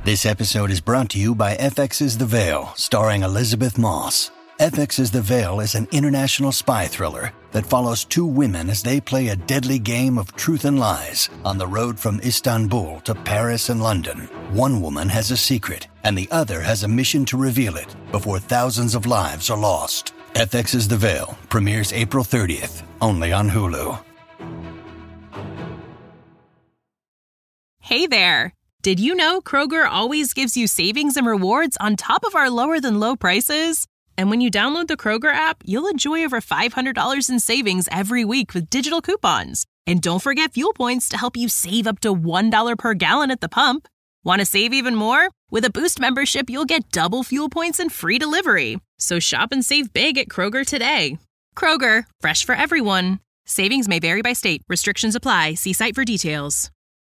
This episode is brought to you by FX's The Veil, starring Elizabeth Moss. FX's The Veil is an international spy thriller that follows two women as they play a deadly game of truth and lies on the road from Istanbul to Paris and London. One woman has a secret, and the other has a mission to reveal it before thousands of lives are lost. FX's The Veil premieres April 30th, only on Hulu. Hey there! Did you know Kroger always gives you savings and rewards on top of our lower-than-low prices? And when you download the Kroger app, you'll enjoy over $500 in savings every week with digital coupons. And don't forget fuel points to help you save up to $1 per gallon at the pump. Want to save even more? With a Boost membership, you'll get double fuel points and free delivery. So shop and save big at Kroger today. Kroger, fresh for everyone. Savings may vary by state. Restrictions apply. See site for details.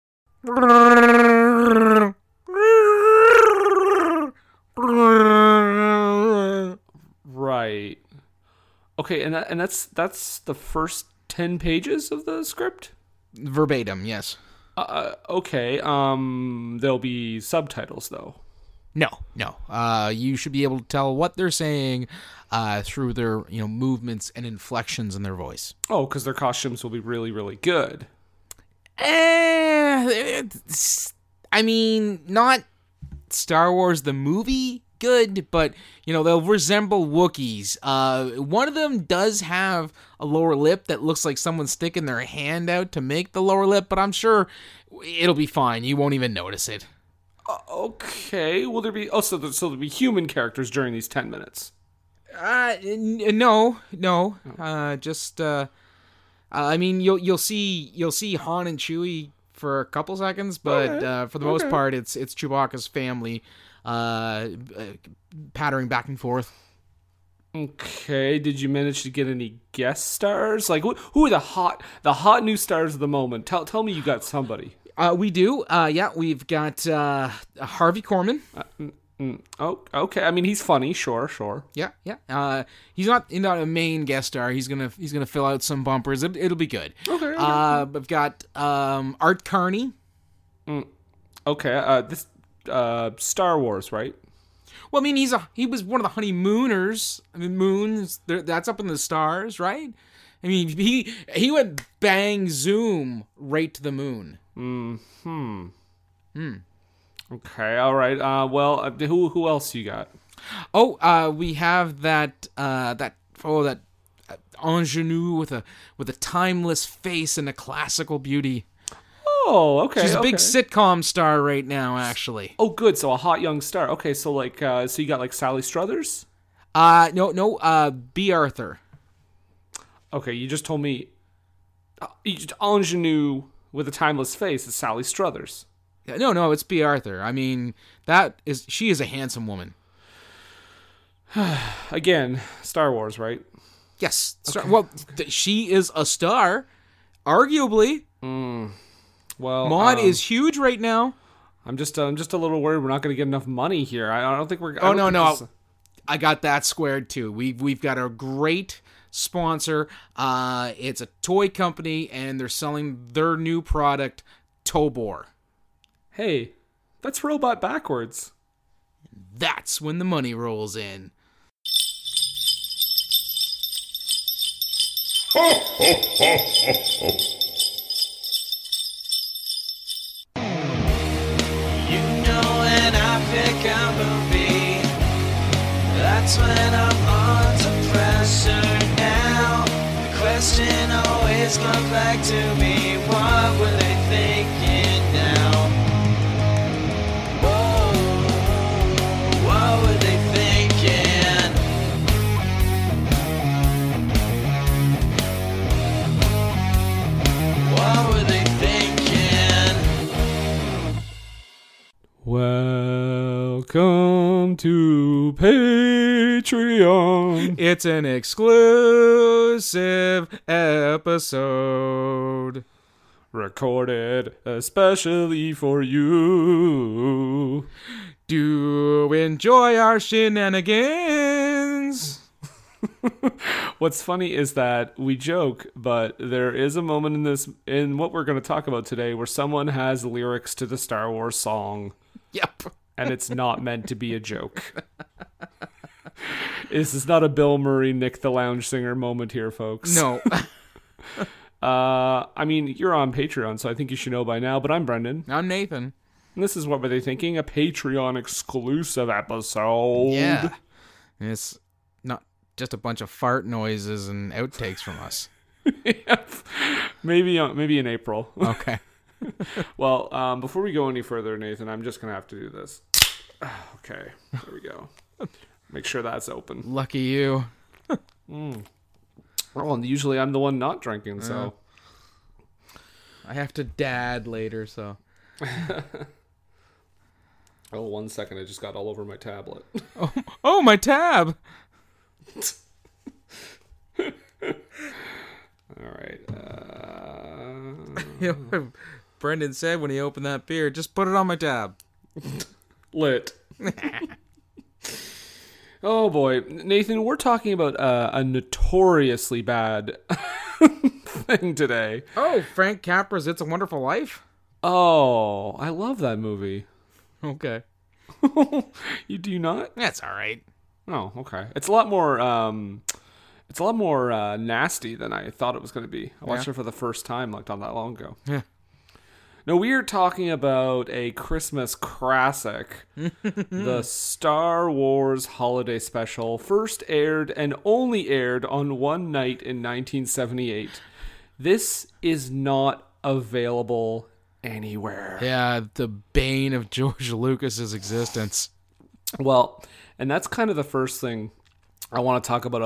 Right. Okay, and that's the first 10 pages of the script? Verbatim, yes. Okay. There'll be subtitles though. No. You should be able to tell what they're saying through their, movements and inflections in their voice. Oh, because their costumes will be really, really good. Not Star Wars the movie good, but they'll resemble Wookiees. One of them does have a lower lip that looks like someone's sticking their hand out to make the lower lip, but I'm sure it'll be fine. You won't even notice it. Okay. Will there be? Oh, so there'll be human characters during these 10 minutes. No. You'll see Han and Chewie for a couple seconds, but for the most part, it's Chewbacca's family pattering back and forth. Okay. Did you manage to get any guest stars? Like, who are the hot new stars of the moment? Tell me you got somebody. We do. We've got Harvey Korman. Oh, okay. I mean, he's funny. Sure. Yeah. He's not a main guest star. He's gonna fill out some bumpers. It'll be good. Okay. We've got Art Carney. Okay. This Star Wars, right? Well, I mean, he was one of the honeymooners. I mean, moons. That's up in the stars, right? I mean, he went bang zoom right to the moon. Okay, all right. Who else you got? We have that ingenue with a timeless face and a classical beauty. Oh, okay. She's a big sitcom star right now, actually. Oh, good. So a hot young star. Okay, so so you got like Sally Struthers? No. B. Arthur. Okay, you just told me. Ingenue with a timeless face is Sally Struthers. No, it's B. Arthur. I mean, she is a handsome woman. Again, Star Wars, right? Yes. Well, she is a star, arguably. Well, Maude is huge right now. I'm just a little worried we're not going to get enough money here. I don't think we're. No. I got that squared too. We've got a great sponsor. It's a toy company, and they're selling their new product, Tobor. Hey, that's robot backwards. That's when the money rolls in. Ho, ho, ho, ho, ho. You know when I pick a movie, that's when I'm under pressure now. The question always comes back to me, what were they thinking now? What were they thinking? What were they thinking? Welcome to Patreon. It's an exclusive episode. Recorded especially for you. Do enjoy our shenanigans. What's funny is that we joke, but there is a moment in what we're going to talk about today where someone has lyrics to the Star Wars song. Yep. and it's not meant to be a joke. This is not a Bill Murray, Nick the Lounge Singer moment here, folks. No. I mean, you're on Patreon, so I think you should know by now, but I'm Brendan. I'm Nathan. And this is What Were They Thinking? A Patreon exclusive episode. Yeah. And it's not just a bunch of fart noises and outtakes from us. Maybe in April. Okay. Well, before we go any further, Nathan, I'm just going to have to do this. Okay, there we go. Make sure that's open. Lucky you. Well, and usually I'm the one not drinking, so. I have to dad later, so. Oh, 1 second. I just got all over my tablet. Oh, my tab! All right. You know what Brendan said when he opened that beer, just put it on my tab. Lit. Oh, boy. Nathan, we're talking about a notoriously bad thing today. Oh, Frank Capra's It's a Wonderful Life? Oh, I love that movie. Okay. You do not? That's all right. Oh, okay. It's a lot more nasty than I thought it was going to be. I watched it for the first time like not that long ago. Yeah. No, we are talking about a Christmas classic, the Star Wars Holiday Special, first aired and only aired on one night in 1978. This is not available anywhere. Yeah, the bane of George Lucas's existence. Well, and that's kind of the first thing I want to talk about.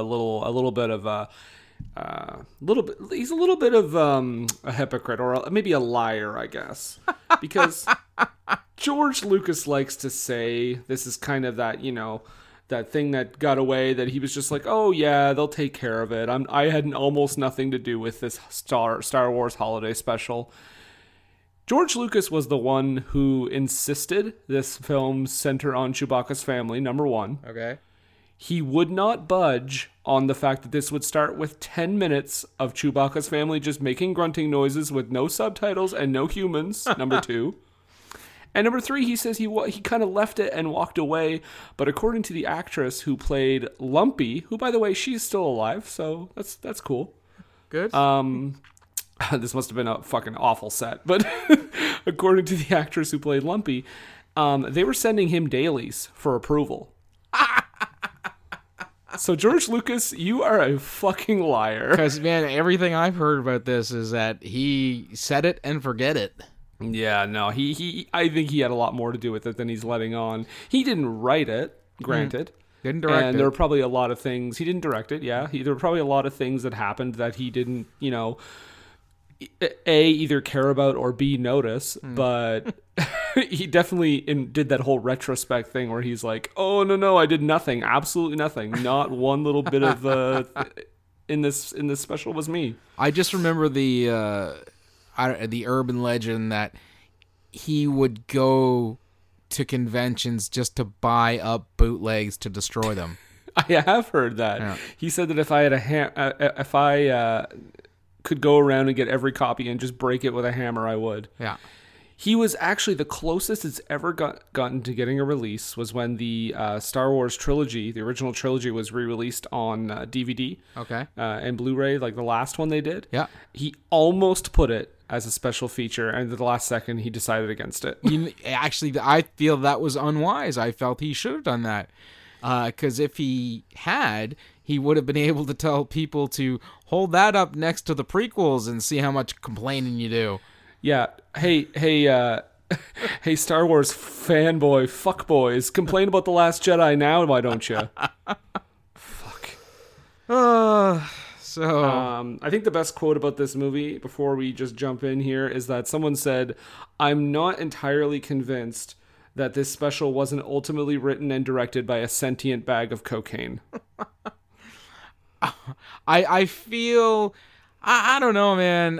He's a little bit of a hypocrite, or maybe a liar, I guess, because George Lucas likes to say this is kind of that, that thing that got away, that he was just like, oh yeah, they'll take care of it. I had almost nothing to do with this Star Wars Holiday Special. George Lucas was the one who insisted this film center on Chewbacca's family, number one. Okay. He would not budge on the fact that this would start with 10 minutes of Chewbacca's family just making grunting noises with no subtitles and no humans, number two. And number three, he says he kind of left it and walked away. But according to the actress who played Lumpy, who, by the way, she's still alive, so that's cool. Good. This must have been a fucking awful set. But according to the actress who played Lumpy, they were sending him dailies for approval. So, George Lucas, you are a fucking liar. Because, man, everything I've heard about this is that he said it and forget it. Yeah, no, I think he had a lot more to do with it than he's letting on. He didn't write it, granted. Didn't direct it. And there were probably a lot of things. He didn't direct it, yeah. There were probably a lot of things that happened that he didn't, A, either care about, or B, notice. But he definitely did that whole retrospect thing where he's like, oh, no, I did nothing. Absolutely nothing. Not one little bit of in this special was me. I just remember the urban legend that he would go to conventions just to buy up bootlegs to destroy them. I have heard that. Yeah. He said that if I had could go around and get every copy and just break it with a hammer, I would. Yeah. He was actually the closest it's ever gotten to getting a release was when the Star Wars trilogy, the original trilogy, was re-released on DVD. Okay. And Blu-ray, like the last one they did. Yeah. He almost put it as a special feature, and at the last second, he decided against it. Actually, I feel that was unwise. I felt he should have done that. Because if he had, he would have been able to tell people to hold that up next to the prequels and see how much complaining you do. Yeah. Hey, Star Wars fanboy fuckboys, complain about The Last Jedi now, why don't you? Fuck. I think the best quote about this movie, before we just jump in here, is that someone said, I'm not entirely convinced that this special wasn't ultimately written and directed by a sentient bag of cocaine. I feel... I don't know, man.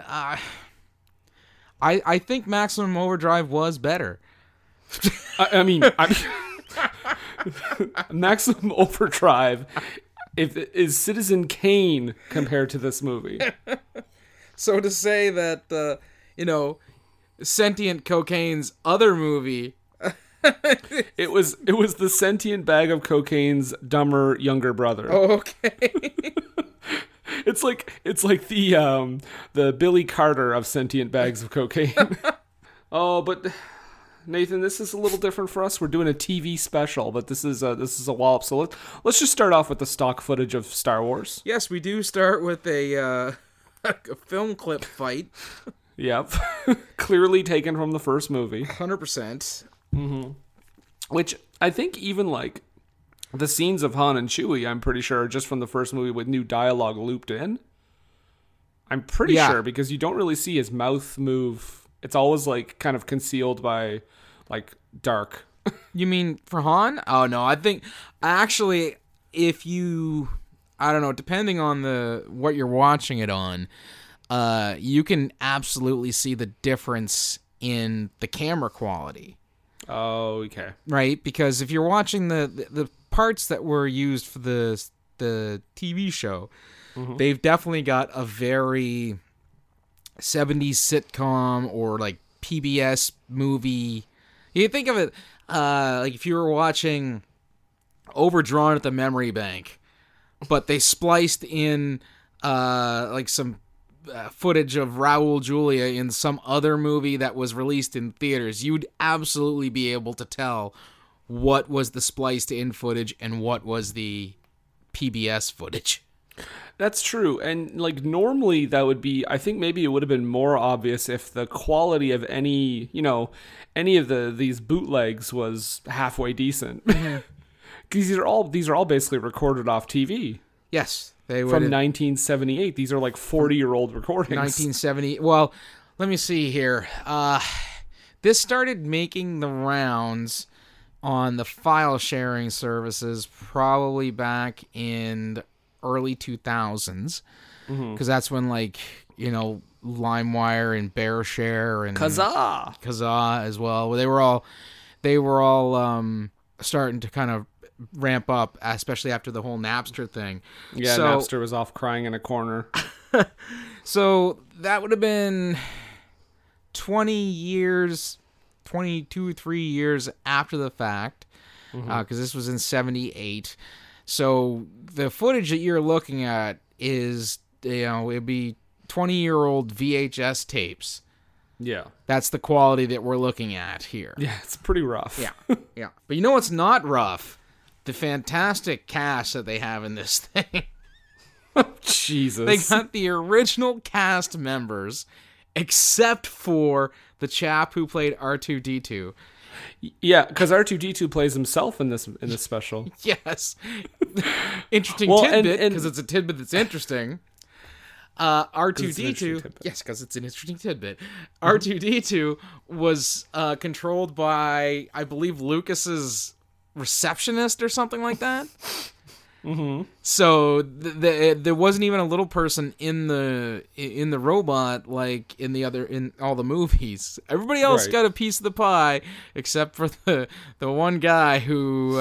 I think Maximum Overdrive was better. I mean Maximum Overdrive is Citizen Kane compared to this movie. So to say that, Sentient Cocaine's other movie It was the sentient bag of cocaine's dumber younger brother. Oh, okay. It's like the Billy Carter of sentient bags of cocaine. Oh, but Nathan, this is a little different for us. We're doing a TV special, but this is a wallop. So let's just start off with the stock footage of Star Wars. Yes, we do start with a film clip fight. Yep, clearly taken from the first movie. 100%. Which I think even like the scenes of Han and Chewie, I'm pretty sure are just from the first movie with new dialogue looped in. I'm pretty sure because you don't really see his mouth move. It's always like kind of concealed by like dark. You mean for Han? Oh no, I think actually if you, I don't know, depending on what you're watching it on, you can absolutely see the difference in the camera quality. Oh, okay. Right, because if you're watching the parts that were used for the TV show, they've definitely got a very 70s sitcom or like PBS movie. You think of it like if you were watching Overdrawn at the Memory Bank, but they spliced in like some footage of Raul Julia in some other movie that was released in theaters, you'd absolutely be able to tell what was the spliced in footage and what was the PBS footage. That's true. And like normally that would be, I think maybe it would have been more obvious if the quality of any of these bootlegs was halfway decent. Because these are all basically recorded off TV. Yes. They would from 1978. These are like 40-year-old recordings. 1970. Well, let me see here. This started making the rounds on the file sharing services probably back in early 2000s. Because that's when like, LimeWire and BearShare and Kazaa as well. They were all starting to kind of ramp up, especially after the whole Napster thing. Yeah, so, Napster was off crying in a corner. So that would have been 22 or 3 years after the fact, because this was in 78. So the footage that you're looking at is, it'd be 20-year-old VHS tapes. Yeah. That's the quality that we're looking at here. Yeah, it's pretty rough. Yeah. But you know what's not rough? The fantastic cast that they have in this thing. Jesus. They got the original cast members, except for the chap who played R2-D2. Yeah, because R2-D2 plays himself in this special. Yes. Interesting tidbit, because it's a tidbit that's interesting. R2-D2, yes, because it's an interesting tidbit. R2-D2 was controlled by, I believe, Lucas's receptionist or something like that. So there wasn't even a little person in the robot like in all the movies. Everybody else got a piece of the pie except for the one guy who.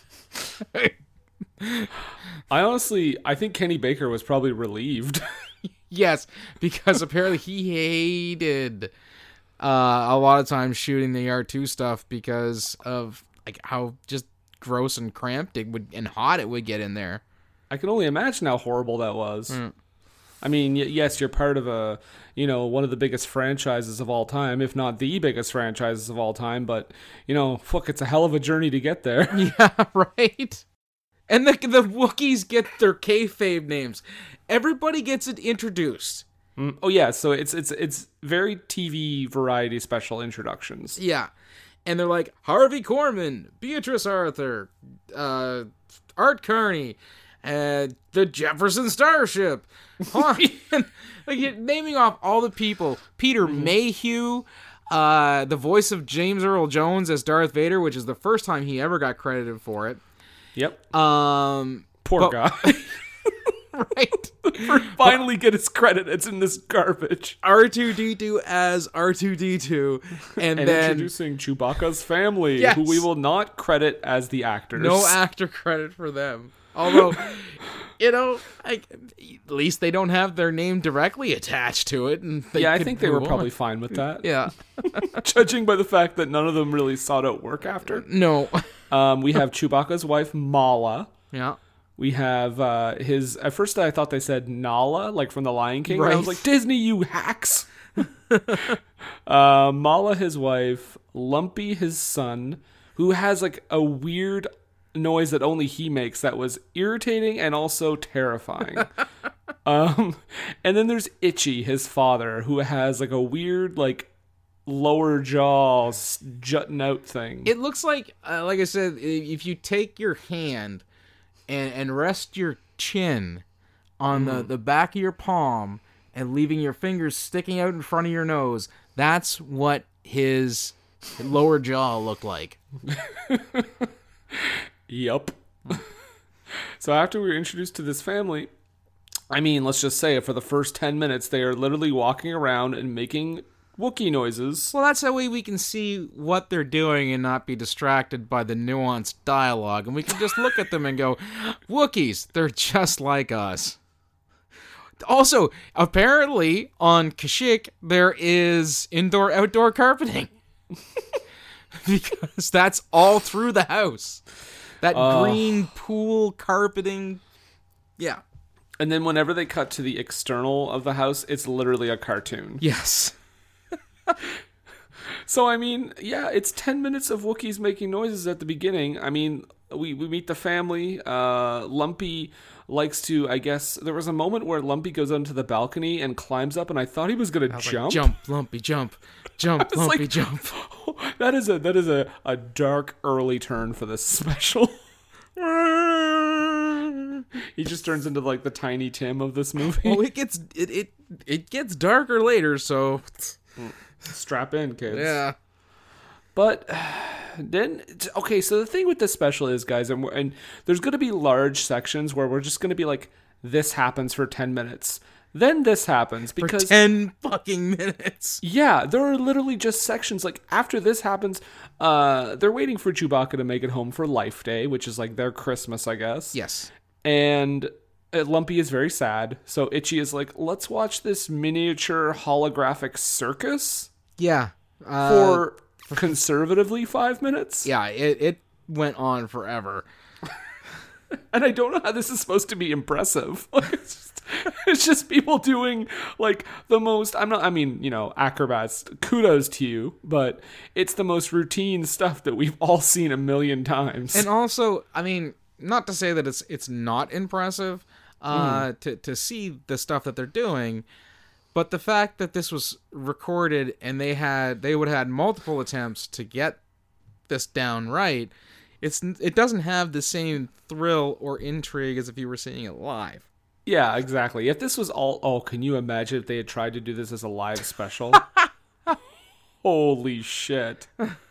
I think Kenny Baker was probably relieved. Yes, because apparently he hated a lot of times shooting the R2 stuff because of like how just gross and cramped and hot it would get in there. I can only imagine how horrible that was. I mean, yes, you're part of one of the biggest franchises of all time, if not the biggest franchises of all time, but it's a hell of a journey to get there. Yeah, right. And the Wookiees get their kayfabe names. Everybody gets it introduced. Oh yeah, so it's very TV variety special introductions. Yeah. And they're like, Harvey Korman, Beatrice Arthur, Art Carney, the Jefferson Starship. Like, naming off all the people. Peter Mayhew, the voice of James Earl Jones as Darth Vader, which is the first time he ever got credited for it. Yep. Poor guy. Right. Finally get his credit. It's in this garbage. R2-D2 as R2-D2. And then introducing Chewbacca's family, who we will not credit as the actors. No actor credit for them. Although, You know, at least they don't have their name directly attached to it. And I think they were probably fine with that. Yeah. Judging by the fact that none of them really sought out work after. No. We have Chewbacca's wife, Mala. Yeah. We have his... At first I thought they said Nala, like from The Lion King. Right. I was like, Disney, you hacks! Mala, his wife. Lumpy, his son, who has like a weird noise that only he makes that was irritating and also terrifying. And then there's Itchy, his father, who has like a weird like lower jaw jutting out thing. It looks like I said, if you take your hand and rest your chin on the back of your palm and leaving your fingers sticking out in front of your nose, that's what his lower jaw looked like. Yup. So after we were introduced to this family, I mean, let's just say for the first 10 minutes, they are literally walking around and making Wookiee noises. Well, that's that way we can see what they're doing and not be distracted by the nuanced dialogue. And we can just look at them and go, Wookiees, they're just like us. Also, apparently, on Kashyyyk, there is indoor-outdoor carpeting. Because that's all through the house. That green pool carpeting. Yeah. And then whenever they cut to the external of the house, it's literally a cartoon. Yes. So, I mean, yeah, it's 10 minutes of Wookiees making noises at the beginning. I mean, we meet the family. Lumpy likes to, I guess, there was a moment where Lumpy goes onto the balcony and climbs up, and I thought he was going to jump. Like, jump, Lumpy, jump. Jump, Lumpy, like, jump. That is a dark early turn for this special. He just turns into like the Tiny Tim of this movie. Well, it gets darker later, so strap in, kids. Yeah. But then, okay, so the thing with this special is, guys, and there's going to be large sections where we're just going to be like, this happens for 10 minutes. Then this happens because... For 10 fucking minutes. Yeah, there are literally just sections. Like, after this happens, they're waiting for Chewbacca to make it home for Life Day, which is like their Christmas, I guess. Yes. And Lumpy is very sad. So Itchy is like, let's watch this miniature holographic circus. Yeah. For conservatively 5 minutes. Yeah, it went on forever. And I don't know how this is supposed to be impressive. Like, it's just people doing like the most, acrobats, kudos to you, but it's the most routine stuff that we've all seen a million times. And also, I mean, not to say that it's not impressive to see the stuff that they're doing, but the fact that this was recorded and they would have had multiple attempts to get this down right, it doesn't have the same thrill or intrigue as if you were seeing it live. Yeah, exactly. If this was all... can you imagine if they had tried to do this as a live special? Holy shit.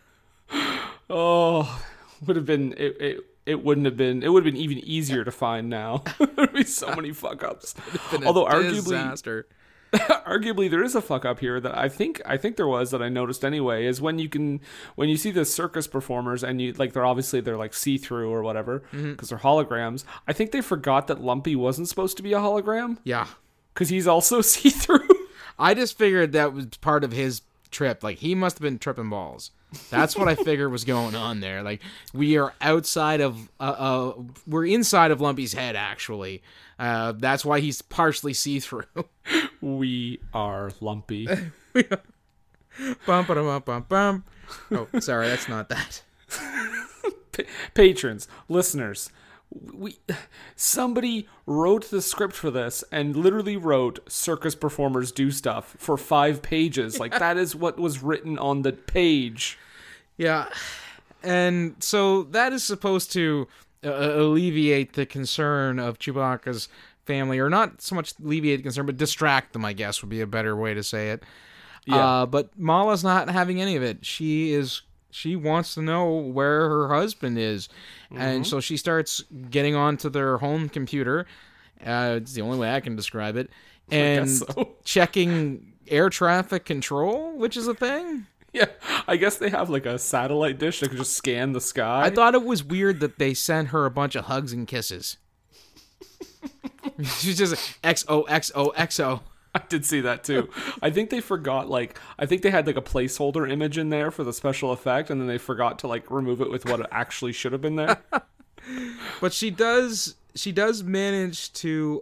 Oh, would have been... It wouldn't have been... It would have been even easier to find now. There'd be so many fuck-ups. Although arguably there is a fuck-up here that I think there was that I noticed anyway, is when you see the circus performers and you like they're like see-through or whatever because they're holograms. I think they forgot that Lumpy wasn't supposed to be a hologram. Yeah. Because he's also see-through. I just figured that was part of his trip. Like, he must have been tripping balls. That's what I figured was going on there. Like, we are outside of... we're inside of Lumpy's head, actually. That's why he's partially see-through. We are Lumpy. Bum, ba-dum, bum, bum. Oh, sorry, that's not that. Patrons, listeners... somebody wrote the script for this and literally wrote circus performers do stuff for 5 pages. Like, that is what was written on the page. Yeah. And so that is supposed to alleviate the concern of Chewbacca's family, or not so much alleviate the concern, but distract them, I guess would be a better way to say it. Yeah. But Mala's not having any of it. She wants to know where her husband is. And so she starts getting onto their home computer. It's the only way I can describe it. And checking air traffic control, which is a thing. Yeah, I guess they have like a satellite dish that can just scan the sky. I thought it was weird that they sent her a bunch of hugs and kisses. She's just XOXOXO. I did see that too. I think they forgot, I think they had like a placeholder image in there for the special effect, and then they forgot to like remove it with what it actually should have been there. But she does manage to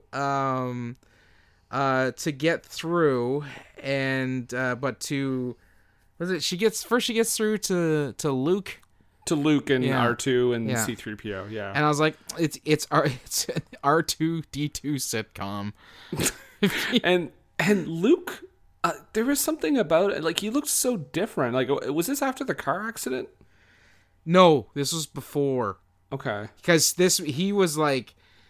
get through, and but to she gets through to Luke. To Luke and Yeah. R2 and Yeah. C-3PO, yeah. And I was like, it's an R2D2 sitcom. and Luke, there was something about it, like he looked so different. Like, was this after the car accident? No, this was before. Okay. Because I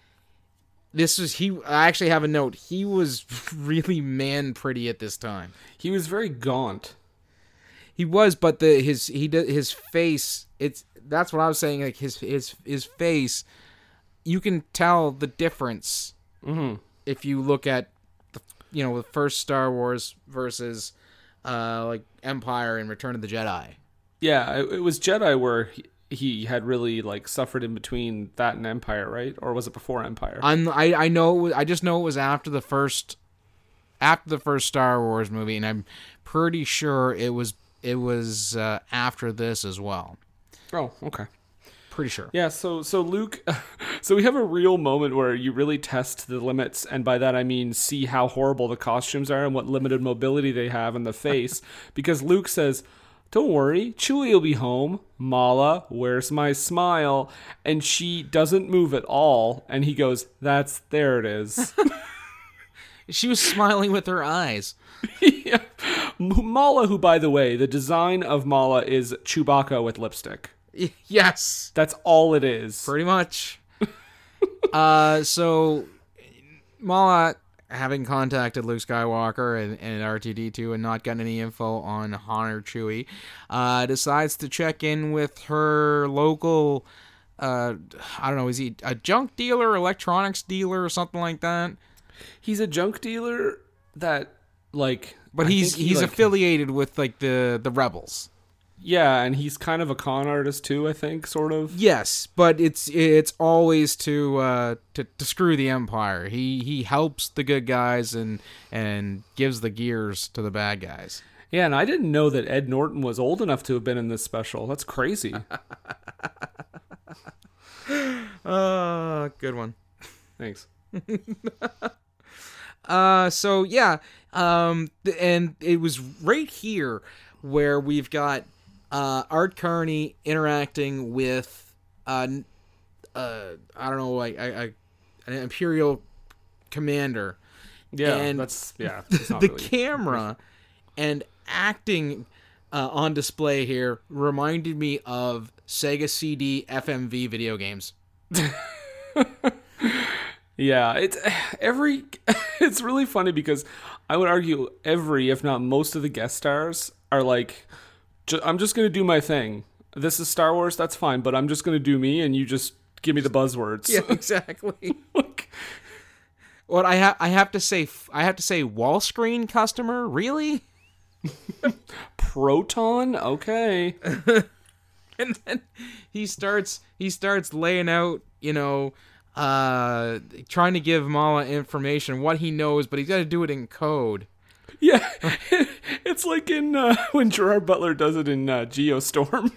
actually have a note. He was really man pretty at this time. He was very gaunt. He was, but his face, that's what I was saying, like his face, you can tell the difference if you look at the first Star Wars versus like Empire and Return of the Jedi. Yeah, it was Jedi where he had really like suffered in between that and Empire, right? Or was it before Empire? I just know it was after the first Star Wars movie, and I'm pretty sure it was after this as well. Oh, okay. Pretty sure. Yeah, so Luke, so we have a real moment where you really test the limits, and by that I mean see how horrible the costumes are and what limited mobility they have in the face, because Luke says, "Don't worry, Chewie will be home. Mala, where's my smile?" And she doesn't move at all, and he goes, there it is. She was smiling with her eyes. Yeah. Mala, who, by the way, the design of Mala is Chewbacca with lipstick. Yes. That's all it is. Pretty much. So Mala, having contacted Luke Skywalker and R2-D2 and not gotten any info on Han or Chewie, decides to check in with her local, I don't know, is he a junk dealer, electronics dealer, or something like that? He's a junk dealer that, like... But he's affiliated with, like, the rebels. Yeah, and he's kind of a con artist too, I think, sort of. Yes, but it's always to screw the Empire. He helps the good guys and gives the gears to the bad guys. Yeah, and I didn't know that Ed Norton was old enough to have been in this special. That's crazy. Good one. Thanks. So yeah, and it was right here where we've got Art Carney interacting with I don't know, like an Imperial commander. Yeah, and that's not the really... camera and acting on display here reminded me of Sega CD FMV video games. Yeah, it's really funny because I would argue every, if not most of the guest stars are like, I'm just going to do my thing. This is Star Wars, that's fine, but I'm just going to do me and you just give me the buzzwords. Yeah, exactly. Like, what I have to say wall screen customer, really? Proton? Okay. And then he starts laying out, trying to give Mala information, what he knows, but he's got to do it in code. Yeah, it's like in when Gerard Butler does it in Geostorm.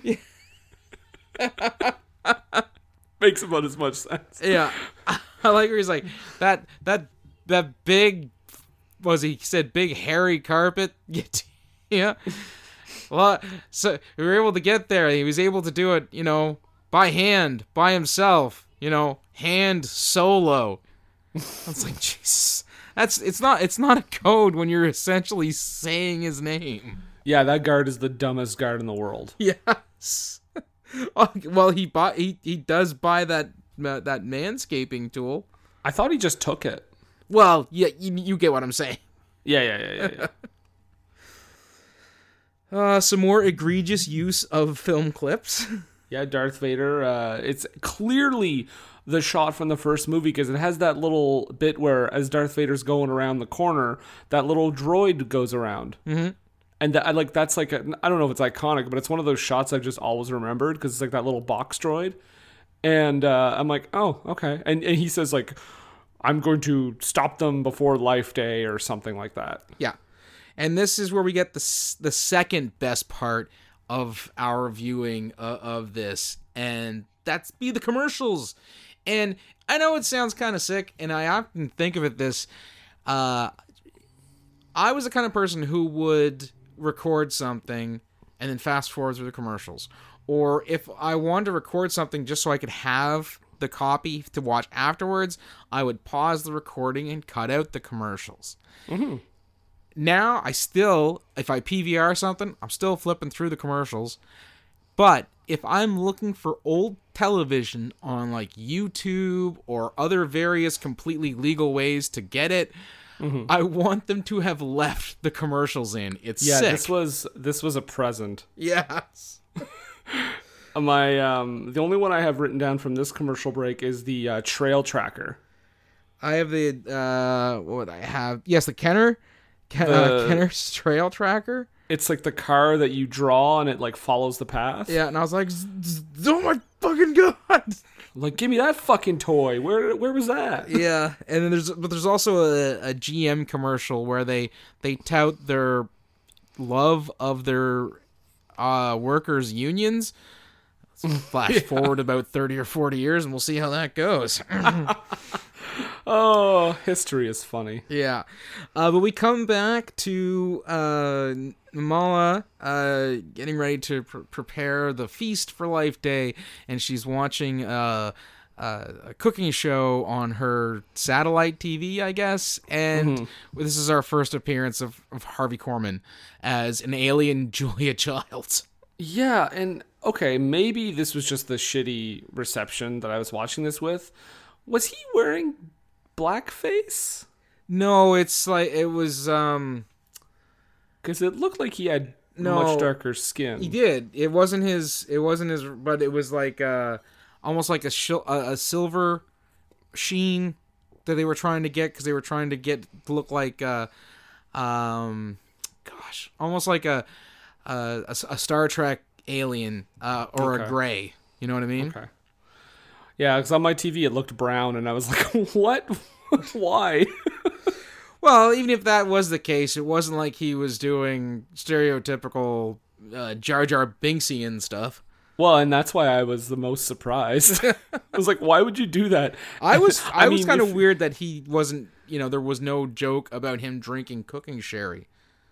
Makes about as much sense. Yeah, I like where he's like that big, he said big hairy carpet. Yeah. Well, so we were able to get there. He was able to do it, by hand, by himself. Hand solo. It's like, Jesus. It's not a code when you're essentially saying his name. Yeah, that guard is the dumbest guard in the world. Yes. Well, he does buy that manscaping tool. I thought he just took it. Well, yeah, you get what I'm saying. Yeah. Some more egregious use of film clips. Yeah, Darth Vader. It's clearly the shot from the first movie because it has that little bit where, as Darth Vader's going around the corner, that little droid goes around. Mm-hmm. And that's like, I don't know if it's iconic, but it's one of those shots I've just always remembered because it's like that little box droid. And I'm like, oh, okay. And he says like, I'm going to stop them before Life Day or something like that. Yeah. And this is where we get the second best part of our viewing of this, and that's be the commercials. And I know it sounds kind of sick, and I often think of it this. I was the kind of person who would record something and then fast forward through the commercials. Or if I wanted to record something just so I could have the copy to watch afterwards, I would pause the recording and cut out the commercials. Mm-hmm. Now, if I PVR something, I'm still flipping through the commercials. But if I'm looking for old television on like YouTube or other various completely legal ways to get it, I want them to have left the commercials in. It's sick. This was a present. Yes. The only one I have written down from this commercial break is the trail tracker. I have the what would I have? Yes, the Kenner's trail tracker. It's like the car that you draw and it like follows the path. Yeah, and I was like, oh my fucking god! Like, give me that fucking toy. Where was that? Yeah, and then there's also a GM commercial where they tout their love of their workers' unions. Let's flash forward about 30 or 40 years, and we'll see how that goes. Oh, history is funny. Yeah. But we come back to Mala getting ready to prepare the feast for Life Day, and she's watching a cooking show on her satellite TV, I guess. And this is our first appearance of Harvey Korman as an alien Julia Childs. Yeah, and okay, maybe this was just the shitty reception that I was watching this with. Was he wearing blackface? No, it's like it was because it looked like he had much darker skin. He did. It wasn't his, but it was like almost like a silver sheen that they were trying to get, because they were trying to get to look like almost like a Star Trek alien or a gray. You know what I mean? Okay. Yeah, because on my TV it looked brown, and I was like, what? Why? Well, even if that was the case, it wasn't like he was doing stereotypical Jar Jar Binksian stuff. Well, and that's why I was the most surprised. I was like, why would you do that? I was kind of weird that he wasn't, there was no joke about him drinking cooking sherry.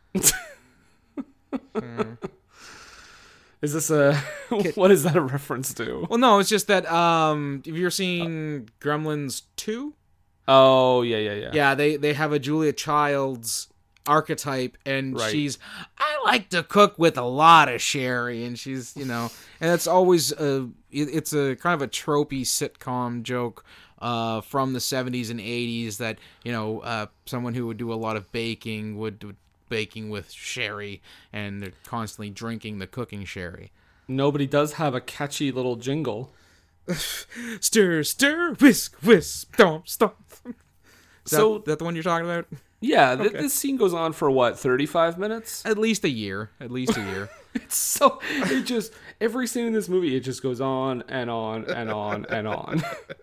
Is this what is that a reference to? Well, no, it's just that, have you ever seen Gremlins 2? Oh, yeah. Yeah, they have a Julia Childs archetype, and she's, I like to cook with a lot of sherry, and she's, and that's always, it's a kind of a tropey sitcom joke from the 70s and 80s that, someone who would do a lot of baking would do baking with sherry, and they're constantly drinking the cooking sherry. Nobody does have a catchy little jingle. Stir, stir, whisk, whisk, stomp, stomp. Is that the one you're talking about? Yeah, this scene goes on for what, 35 minutes? At least a year. It's just every scene in this movie, it just goes on and on and on and on.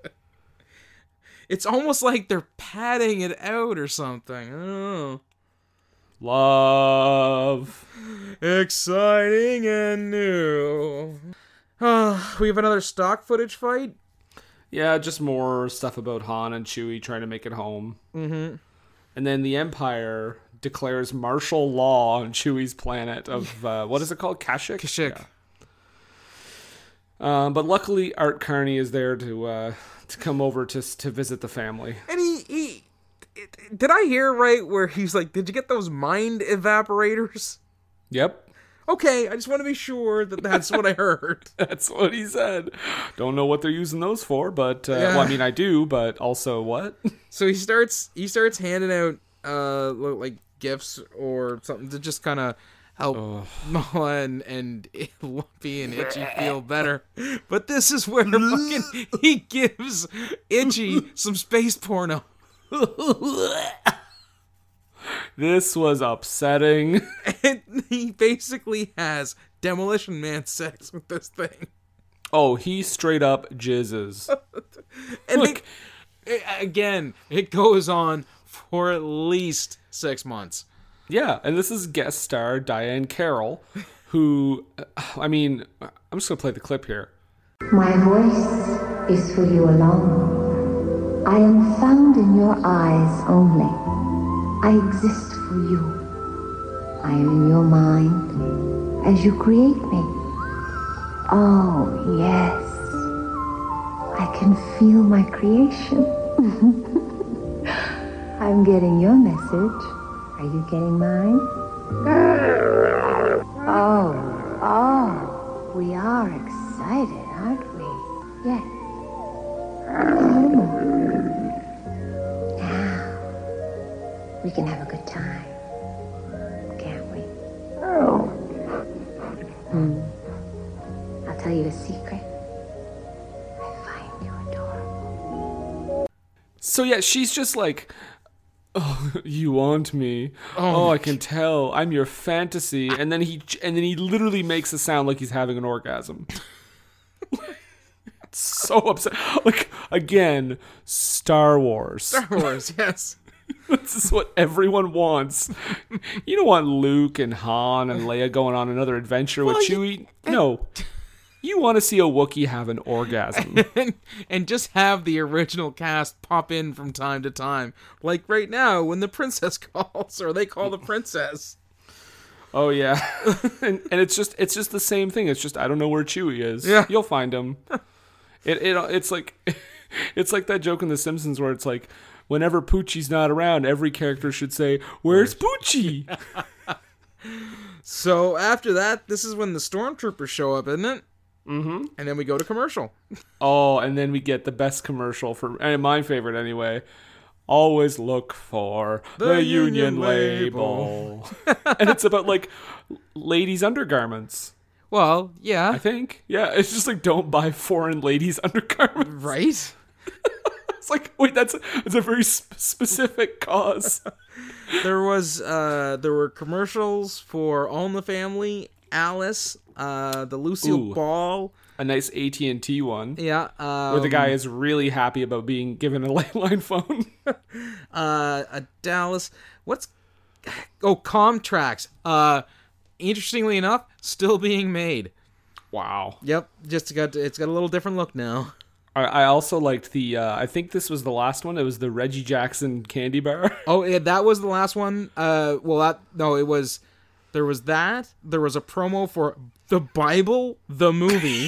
It's almost like they're padding it out or something. I don't know. Love. Exciting and new. We have another stock footage fight? Yeah, just more stuff about Han and Chewie trying to make it home. Mm-hmm. And then the Empire declares martial law on Chewie's planet of, what is it called? Kashyyyk? Kashyyyk. Yeah. But luckily, Art Carney is there to come over to visit the family. And he did I hear right where he's like, did you get those mind evaporators? Yep. Okay, I just want to be sure that that's what I heard. That's what he said. Don't know what they're using those for, but well, I mean, I do, but also what? So he starts handing out like gifts or something to just kind of help Mala and Lumpy and Itchy feel better. But this is where fucking he gives Itchy some space porno. This was upsetting. And he basically has Demolition Man sex with this thing. Oh, he straight up jizzes. And Again, it goes on for at least 6 months. Yeah, and this is guest star Diane Carroll, who, I mean, I'm just going to play the clip here. My voice is for you alone. I am found in your eyes only. I exist for you. I am in your mind as you create me. Oh, yes. I can feel my creation. I'm getting your message. Are you getting mine? Oh, we are excited, aren't we? Yes. Now, we can have a good time, can't we? I'll tell you a secret. I find you adorable. So yeah, she's just like, oh, you want me? Oh, I can tell. I'm your fantasy. And then he literally makes it sound like he's having an orgasm. So upset. Like, again, Star Wars. Star Wars, yes. This is what everyone wants. You don't want Luke and Han and Leia going on another adventure with Chewie. No. You want to see a Wookiee have an orgasm. and just have the original cast pop in from time to time. Like right now when the princess calls, or they call the princess. Oh yeah. and it's just the same thing. It's just, I don't know where Chewie is. Yeah. You'll find him. It's like it's like that joke in The Simpsons where it's like, whenever Poochie's not around, every character should say, "Where's Poochie?" So after that, this is when the stormtroopers show up, isn't it? Mm-hmm. And then we go to commercial. Oh, and then we get the best commercial and my favorite anyway. Always look for the Union label. And it's about like ladies' undergarments. Well, yeah. I think. Yeah, it's just like, don't buy foreign ladies' undergarments. Right? It's like, wait, that's a very specific cause. There were commercials for All in the Family, Alice, the Lucille Ball. A nice AT&T one. Yeah. Where the guy is really happy about being given a landline phone. A Dallas. Comtrax. Interestingly enough, still being made. Wow. Yep. It's got a little different look now. I also liked the, I think this was the last one. It was the Reggie Jackson candy bar. Oh, yeah, that was the last one. There was that. There was a promo for The Bible, the movie.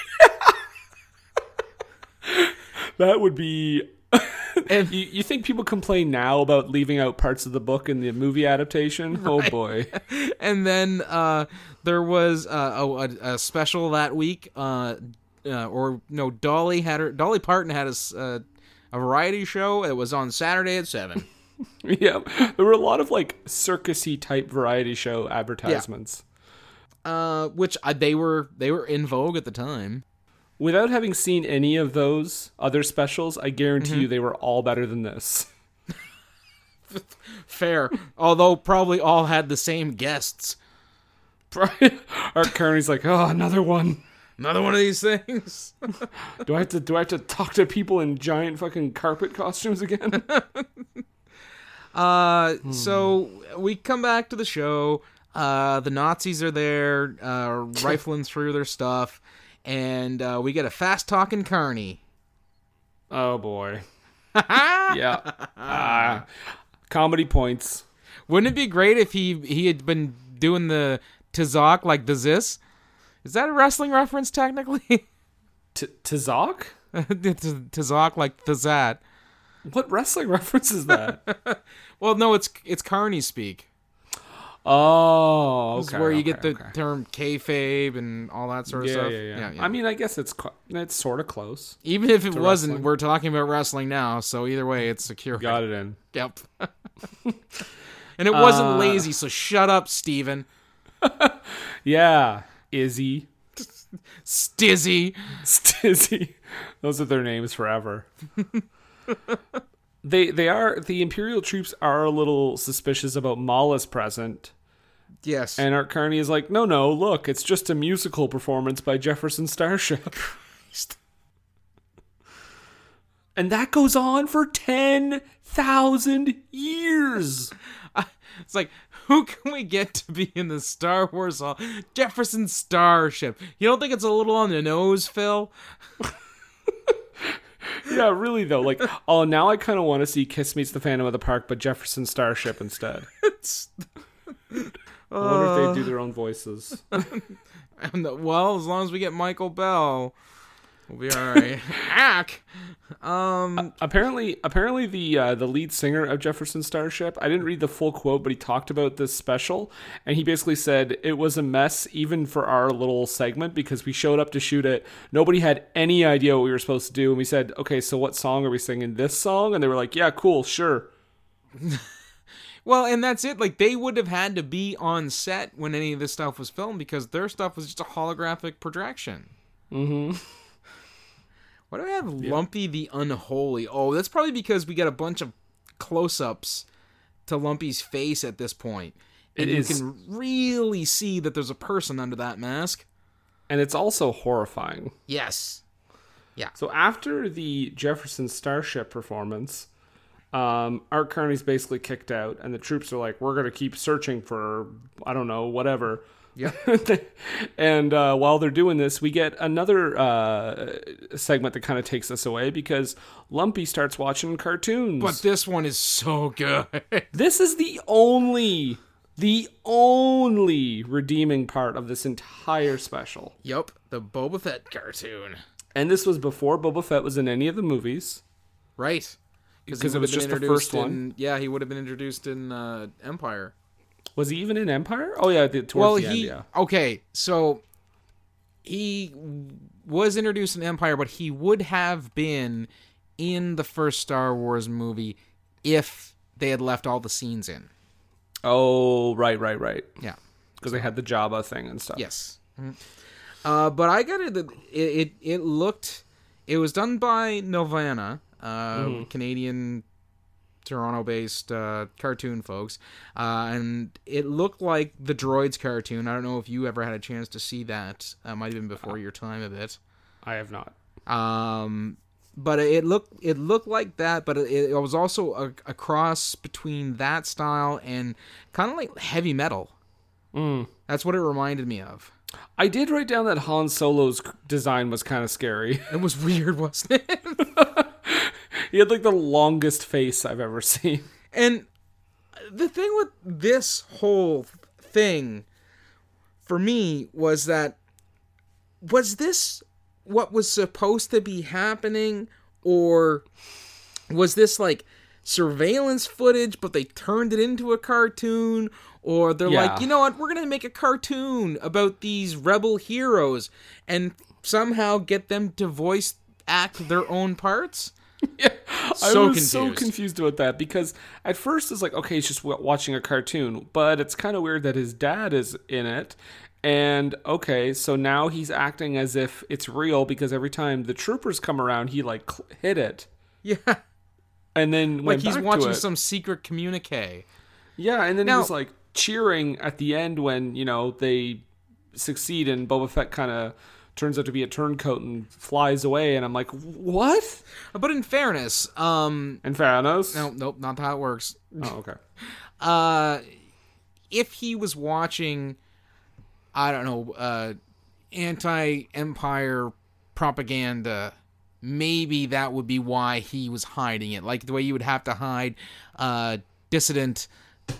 That would be... And you think people complain now about leaving out parts of the book in the movie adaptation? Right. Oh, boy. And then there was a special that week... Dolly Parton had a variety show. It was on Saturday at 7. Yeah, there were a lot of like circusy type variety show advertisements. Yeah. Which they were in vogue at the time. Without having seen any of those other specials, I guarantee you they were all better than this. Fair, although probably all had the same guests. Art Carney's like, oh, another one. Another one of these things. Do I have to talk to people in giant fucking carpet costumes again? So we come back to the show. The Nazis are there, rifling through their stuff, and we get a fast talking Carney. Oh boy. Yeah. Comedy points. Wouldn't it be great if he had been doing the Tazak like the Zis? Is that a wrestling reference, technically? Tazak? Tazak like Thazat. What wrestling reference is that? Well, no, it's Carney speak. Oh, okay. This is where you get the term kayfabe and all that sort of stuff. Yeah. I mean, I guess it's sort of close. Even if it wasn't, wrestling. We're talking about wrestling now, so either way, it's secure. Got it in. Yep. And it wasn't lazy, so shut up, Steven. Yeah. Izzy. Stizzy. Those are their names forever. The Imperial troops are a little suspicious about Mala's present. Yes. And Art Carney is like, no, look, it's just a musical performance by Jefferson Starship. And that goes on for 10,000 years. It's like, who can we get to be in the Star Wars Hall? Jefferson Starship. You don't think it's a little on the nose, Phil? Yeah, really though. Like, oh, now I kind of want to see Kiss Meets the Phantom of the Park, but Jefferson Starship instead. I wonder if they do their own voices. Well, as long as we get Michael Bell, we'll be all right. Ack. Apparently, the lead singer of Jefferson Starship, I didn't read the full quote, but he talked about this special, and he basically said it was a mess even for our little segment because we showed up to shoot it. Nobody had any idea what we were supposed to do, and we said, okay, so what song are we singing? This song? And they were like, yeah, cool, sure. Well, and that's it. Like, they would have had to be on set when any of this stuff was filmed because their stuff was just a holographic projection. Mm-hmm. Why do I have Lumpy the Unholy? Oh, that's probably because we get a bunch of close-ups to Lumpy's face at this point. And you can really see that there's a person under that mask. And it's also horrifying. Yes. Yeah. So after the Jefferson Starship performance, Art Carney's basically kicked out, and the troops are like, we're going to keep searching for, I don't know, whatever. Yeah. And while they're doing this, we get another segment that kind of takes us away because Lumpy starts watching cartoons. But this one is so good. This is the only redeeming part of this entire special. Yep, the Boba Fett cartoon. And this was before Boba Fett was in any of the movies. Right. Because it was just the first one. Yeah, he would have been introduced in Empire. Was he even in Empire? Oh, yeah, towards the end, yeah. Okay, so he was introduced in Empire, but he would have been in the first Star Wars movie if they had left all the scenes in. Oh, right. Yeah. Because they had the Jabba thing and stuff. Yes. Mm-hmm. But I got it. It was done by Nelvana, Canadian, Toronto-based cartoon folks, and it looked like the Droids cartoon. I don't know if you ever had a chance to see that. Might have been before your time a bit. I have not. But it looked like that, but it was also a cross between that style and kind of like heavy metal. That's what it reminded me of. I did write down that Han Solo's design was kind of scary. It was weird, wasn't it? He had like the longest face I've ever seen. And the thing with this whole thing for me was this what was supposed to be happening, or was this like surveillance footage but they turned it into a cartoon, or they're like, you know what, we're gonna make a cartoon about these rebel heroes and somehow get them to voice act their own parts? Yeah, I was so confused about that because at first it's like, okay, he's just watching a cartoon, but it's kind of weird that his dad is in it. And okay, so now he's acting as if it's real because every time the troopers come around, he like hit it. Yeah. And then like he's watching some secret communique. Yeah, and then he was like cheering at the end when, you know, they succeed and Boba Fett kind of turns out to be a turncoat and flies away, and I'm like, what? But in fairness, nope, not how it works. Oh, okay. If he was watching, I don't know, anti-Empire propaganda, maybe that would be why he was hiding it. Like the way you would have to hide dissident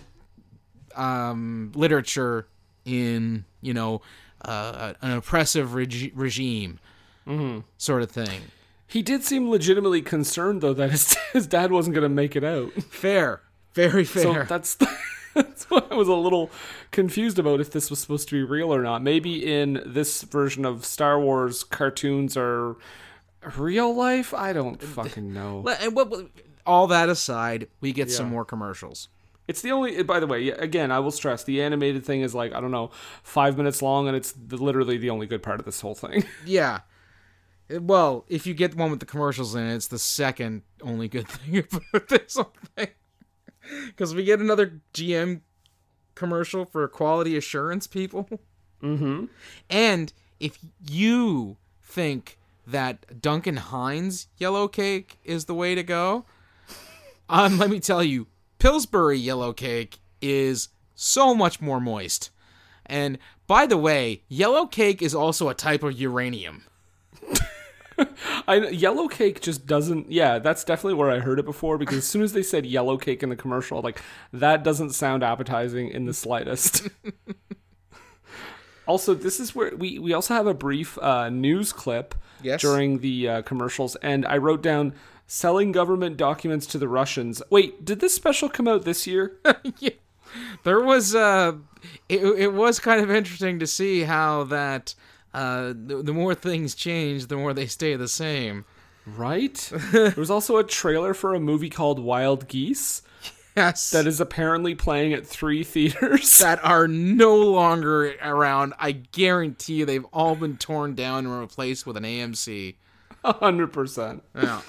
literature in, you know, an oppressive regime, sort of thing. He did seem legitimately concerned, though, that his dad wasn't going to make it out. Fair. Very fair. So that's what I was a little confused about, if this was supposed to be real or not. Maybe in this version of Star Wars, cartoons are real life? I don't fucking know. And all that aside, we get some more commercials. It's the only, by the way, again, I will stress, the animated thing is like, I don't know, 5 minutes long, and it's literally the only good part of this whole thing. Yeah. Well, if you get the one with the commercials in it, it's the second only good thing about this whole thing. Because we get another GM commercial for quality assurance people. Mm-hmm. And if you think that Duncan Hines yellow cake is the way to go. Let me tell you, Pillsbury yellow cake is so much more moist. And by the way, yellow cake is also a type of uranium. Yellow cake just doesn't. Yeah, that's definitely where I heard it before, because as soon as they said yellow cake in the commercial, like, that doesn't sound appetizing in the slightest. Also, this is where we also have a brief news clip during the commercials, and I wrote down selling government documents to the Russians. Wait, did this special come out this year? Yeah. There was it was kind of interesting to see how that the more things change, the more they stay the same. Right? There was also a trailer for a movie called Wild Geese. Yes. That is apparently playing at 3 theaters. That are no longer around. I guarantee you they've all been torn down and replaced with an AMC. 100%. Yeah.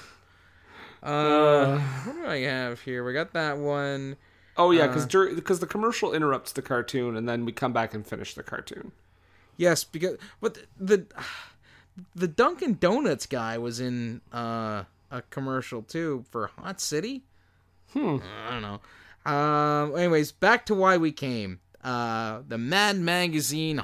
What do I have here? We got that one. Oh, yeah, because the commercial interrupts the cartoon, and then we come back and finish the cartoon. Yes, but the Dunkin' Donuts guy was in a commercial too for Hot City. I don't know. Anyways, back to why we came. The Mad Magazine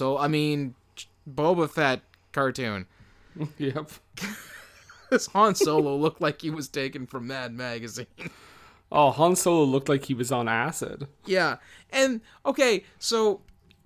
Boba Fett cartoon. Yep. This Han Solo looked like he was taken from Mad Magazine. Oh, Han Solo looked like he was on acid. Yeah, and okay, so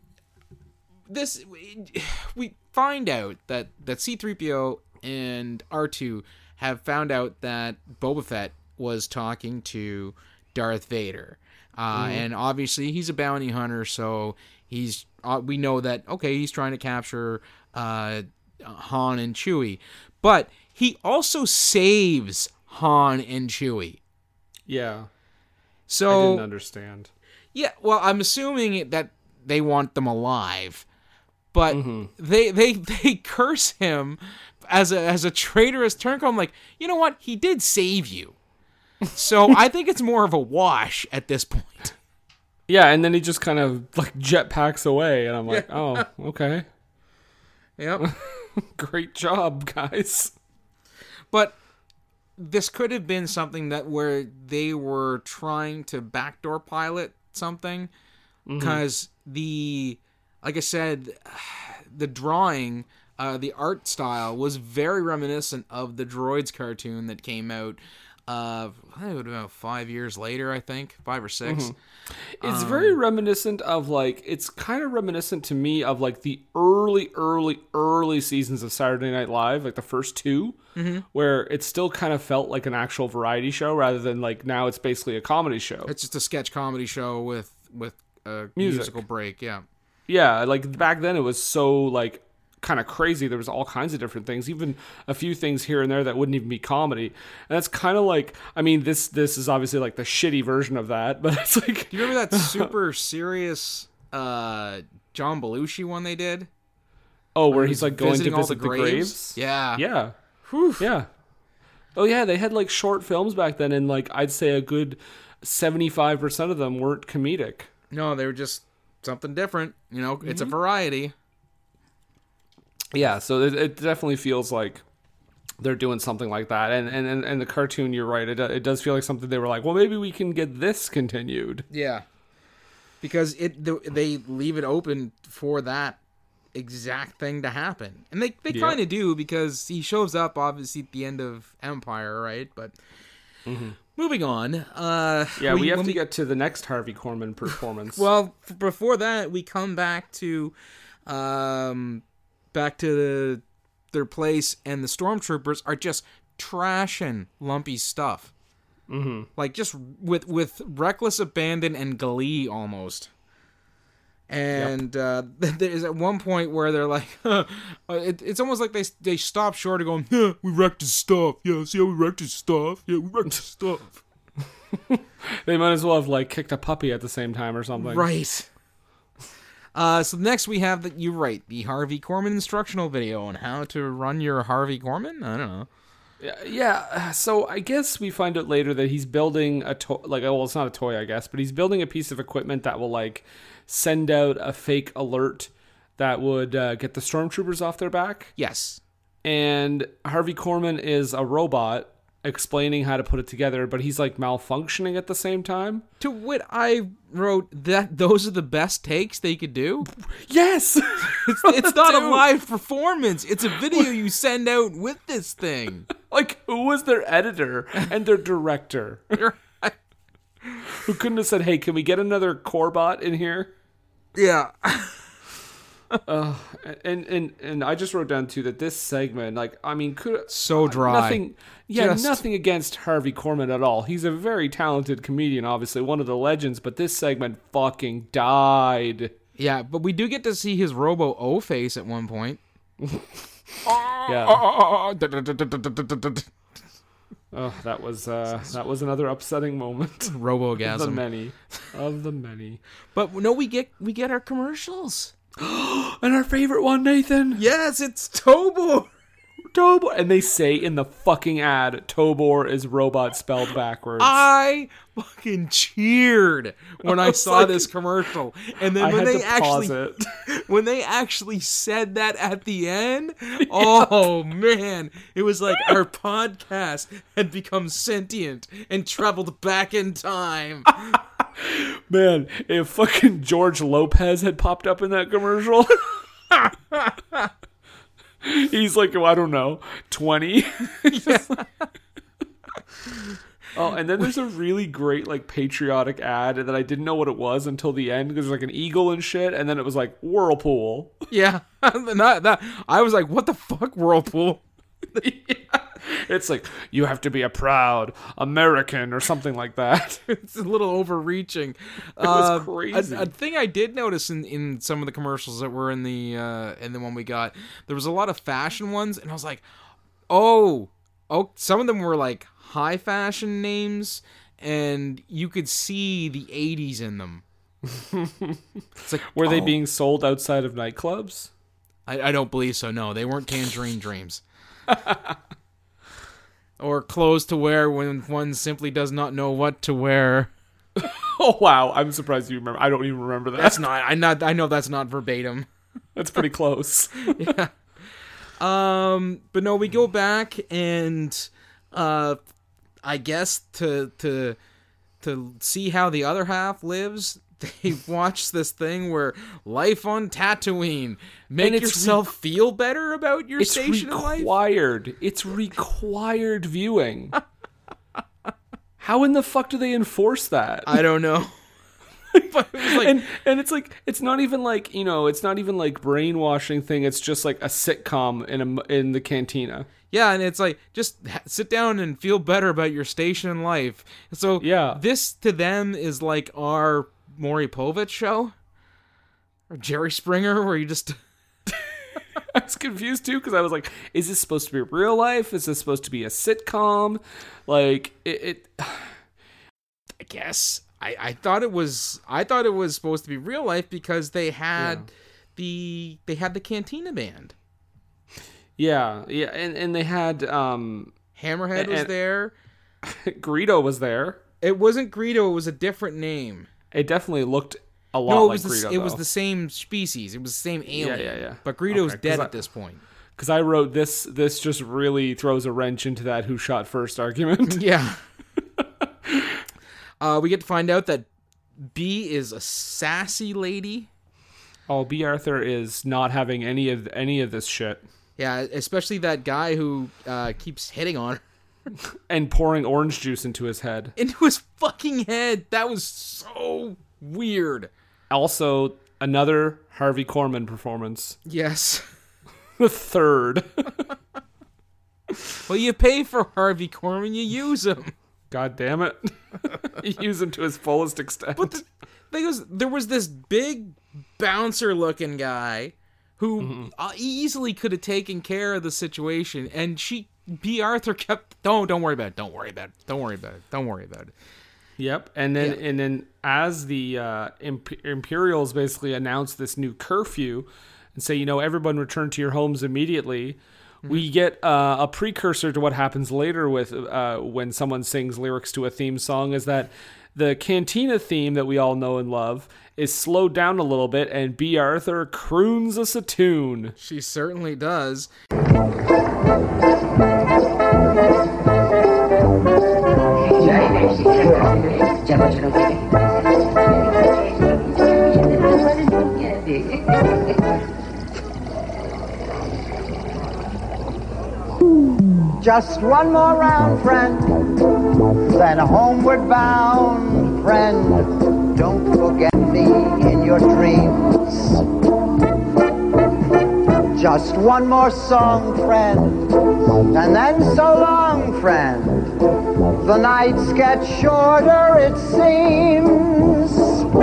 this we find out that C-3PO and R2 have found out that Boba Fett was talking to Darth Vader, and obviously he's a bounty hunter, so he's we know that he's trying to capture Han and Chewie, but he also saves Han and Chewie. Yeah. So I didn't understand. Yeah, well, I'm assuming that they want them alive, but they curse him as a traitorous turncoat. I'm like, you know what? He did save you. So I think it's more of a wash at this point. Yeah, and then he just kind of like jetpacks away, and I'm like, oh, okay. Yep. Great job, guys. But this could have been something where they were trying to backdoor pilot something, because like I said, the drawing, the art style was very reminiscent of the Droids cartoon that came out. I think it would have been 5 years later, I think 5 or 6. It's very reminiscent of it's kind of reminiscent to me of like the early seasons of Saturday Night Live, like the first 2, where it still kind of felt like an actual variety show rather than like now it's basically a comedy show. It's just a sketch comedy show with a musical break. Yeah, like back then it was so like kind of crazy. There was all kinds of different things, even a few things here and there that wouldn't even be comedy. And that's kind of like, I mean, this is obviously like the shitty version of that, but it's like, do you remember that super serious John Belushi one they did? Oh, where he's like going to visit the graves? Yeah. Yeah. Whew. Yeah. Oh yeah, they had like short films back then, and like I'd say a good 75% of them weren't comedic. No, they were just something different. You know, it's a variety. Yeah, so it definitely feels like they're doing something like that, and the cartoon, you're right, it does feel like something they were like, well, maybe we can get this continued. Yeah, because they leave it open for that exact thing to happen, and they kind of do, because he shows up obviously at the end of Empire, right? But moving on, we have to get to the next Harvey Korman performance. Well, before that, we come back to their place, and the stormtroopers are just trashing Lumpy's stuff, like just with reckless abandon and glee almost. And there's at one point where they're like, it's almost like they stop short of going, we wrecked his stuff. Yeah, see how we wrecked his stuff? Yeah, we wrecked his stuff. They might as well have like kicked a puppy at the same time or something. Right. So next we have the Harvey Korman instructional video on how to run your Harvey Korman. I don't know. Yeah. So I guess we find out later that he's building a toy. Like, well, it's not a toy, I guess, but he's building a piece of equipment that will like send out a fake alert that would get the stormtroopers off their back. Yes. and Harvey Korman is a robot explaining how to put it together, but he's like malfunctioning at the same time. To wit, I wrote that those are the best takes they could do. Yes! It's not a live performance. It's a video you send out with this thing. Like, who was their editor and their director? Who couldn't have said, hey, can we get another Corbot in here? Yeah. And I just wrote down too that this segment, like, I mean, so dry. Nothing against Harvey Korman at all. He's a very talented comedian, obviously one of the legends. But this segment fucking died. Yeah, but we do get to see his Robo O face at one point. Yeah. Oh, that was another upsetting moment. Robo-gasm. Of the many. But no, we get our commercials. And our favorite one, Nathan. Yes, it's Tobor. And they say in the fucking ad, Tobor is robot spelled backwards. I fucking cheered when I saw this commercial. And then when they actually said that at the end, oh man, it was like our podcast had become sentient and traveled back in time. Man, if fucking George Lopez had popped up in that commercial, he's like, I don't know, 20. Oh, and then there's a really great like patriotic ad that I didn't know what it was until the end because there's like an eagle and shit, and then it was like Whirlpool. Yeah, I was like, what the fuck, Whirlpool? Yeah. It's like, you have to be a proud American or something like that. It's a little overreaching. It was crazy. A thing I did notice in some of the commercials that were in the one we got, there was a lot of fashion ones, and I was like, oh, some of them were like high fashion names, and you could see the 80s in them. It's like, were they being sold outside of nightclubs? I don't believe so, no. They weren't Tangerine Dreams. Or clothes to wear when one simply does not know what to wear. Oh wow! I'm surprised you remember. I don't even remember that. That's not. I know that's not verbatim. That's pretty close. Yeah. But no, we go back and I guess to see how the other half lives. They watch this thing where life on Tatooine. Make yourself feel better about your station in life. It's required viewing. How in the fuck do they enforce that? I don't know. But it was like, and it's like, it's not even like brainwashing thing. It's just like a sitcom in the cantina. Yeah, and it's like, just sit down and feel better about your station in life. So yeah, this to them is like our Maury Povich show or Jerry Springer, where you just I was confused too because I was like, is this supposed to be real life? Is this supposed to be a sitcom? Like it I guess I thought it was supposed to be real life because they had the Cantina band. Yeah, and they had Hammerhead was there. Greedo was there. It wasn't Greedo, it was a different name. It definitely looked a lot like Greedo. It was the same species. It was the same alien. Yeah. But Greedo's dead at this point. Because I wrote this just really throws a wrench into that who shot first argument. Yeah. We get to find out that B is a sassy lady. Oh, B. Arthur is not having any of this shit. Yeah, especially that guy who keeps hitting on her. And pouring orange juice into his head. Into his fucking head. That was so weird. Also, another Harvey Korman performance. Yes. The third. Well, you pay for Harvey Korman, you use him. God damn it. You use him to his fullest extent. But the thing is, there was this big bouncer-looking guy who easily could have taken care of the situation, and B. Arthur kept, don't worry about it. Yep, and then as the Imperials basically announced this new curfew and say, everyone return to your homes immediately, we get a precursor to what happens later with when someone sings lyrics to a theme song, is that the cantina theme that we all know and love is slowed down a little bit, and B. Arthur croons us a tune. She certainly does. Just one more round, friend, then homeward bound, friend. Don't forget me in your dreams. Just one more song, friend, and then so long, friend. The nights get shorter, it seems.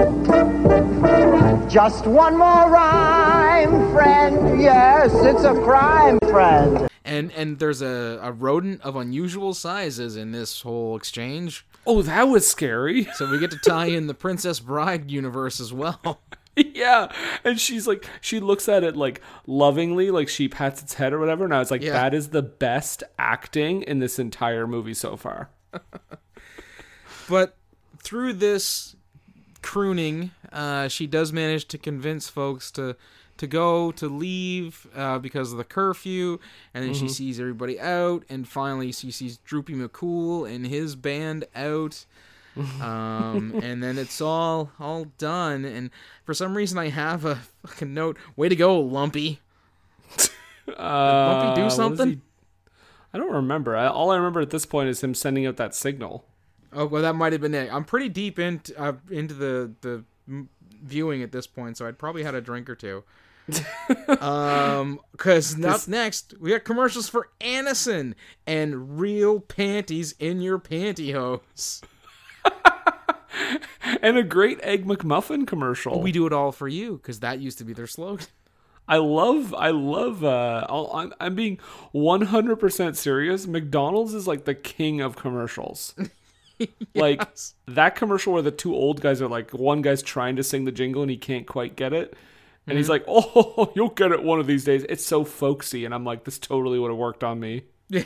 Just one more rhyme, friend. Yes, it's a crime, friend. And there's a rodent of unusual sizes in this whole exchange. Oh, that was scary. So we get to tie in the Princess Bride universe as well. Yeah, and she's like, she looks at it like lovingly, like she pats its head or whatever, and I was like, that is the best acting in this entire movie so far. But through this crooning, she does manage to convince folks to leave because of the curfew, and then she sees everybody out, and finally she sees Droopy McCool and his band out, and then it's all done. And for some reason I have a fucking note, way to go, Lumpy. Did Lumpy do something? I don't remember. All I remember at this point is him sending out that signal. Oh, well, that might have been it. I'm pretty deep into the viewing at this point, so I'd probably had a drink or two. Because next we got commercials for Anison and real panties in your pantyhose. And a great Egg McMuffin commercial. We do it all for you, because that used to be their slogan. I'm being 100% serious. McDonald's is like the king of commercials. Yes. Like that commercial where the two old guys are like, one guy's trying to sing the jingle and he can't quite get it. And he's like, oh, you'll get it one of these days. It's so folksy. And I'm like, this totally would have worked on me. Yeah.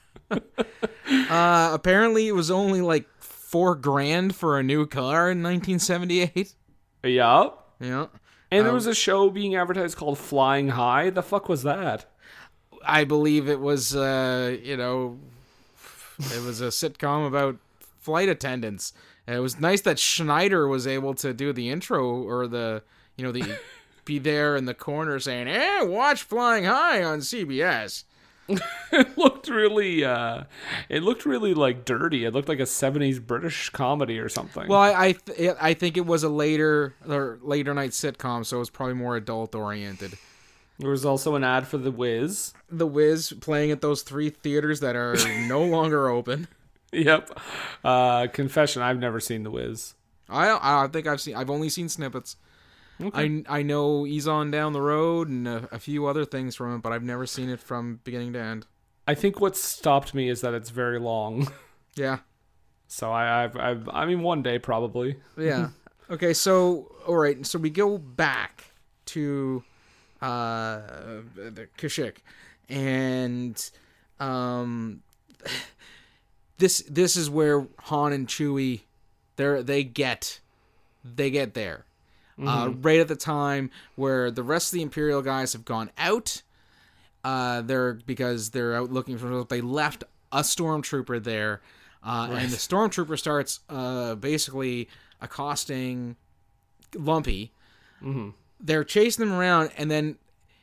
Apparently it was only like $4,000 for a new car in 1978. Yeah. Yeah. And there was a show being advertised called Flying High. The fuck was that? I believe it was, it was a sitcom about flight attendants. And it was nice that Schneider was able to do the intro or the be there in the corner saying, watch Flying High on CBS. It looked really like dirty. It looked like a 70s British comedy or something. Well, I think it was a later night sitcom, so it was probably more adult oriented. There was also an ad for The Wiz. The Wiz playing at those 3 theaters that are no longer open. Yep. Confession, I've never seen The Wiz. I think I've only seen snippets. Okay. I know Ease On Down the Road and a few other things from it, but I've never seen it from beginning to end. I think what stopped me is that it's very long. Yeah. So I mean, one day probably. Yeah. Okay. So all right. So we go back to the Kashyyyk, and this is where Han and Chewie they get there. Right at the time where the rest of the Imperial guys have gone out, because they're out looking for. They left a stormtrooper there, and the stormtrooper starts basically accosting Lumpy. Mm-hmm. They're chasing them around, and then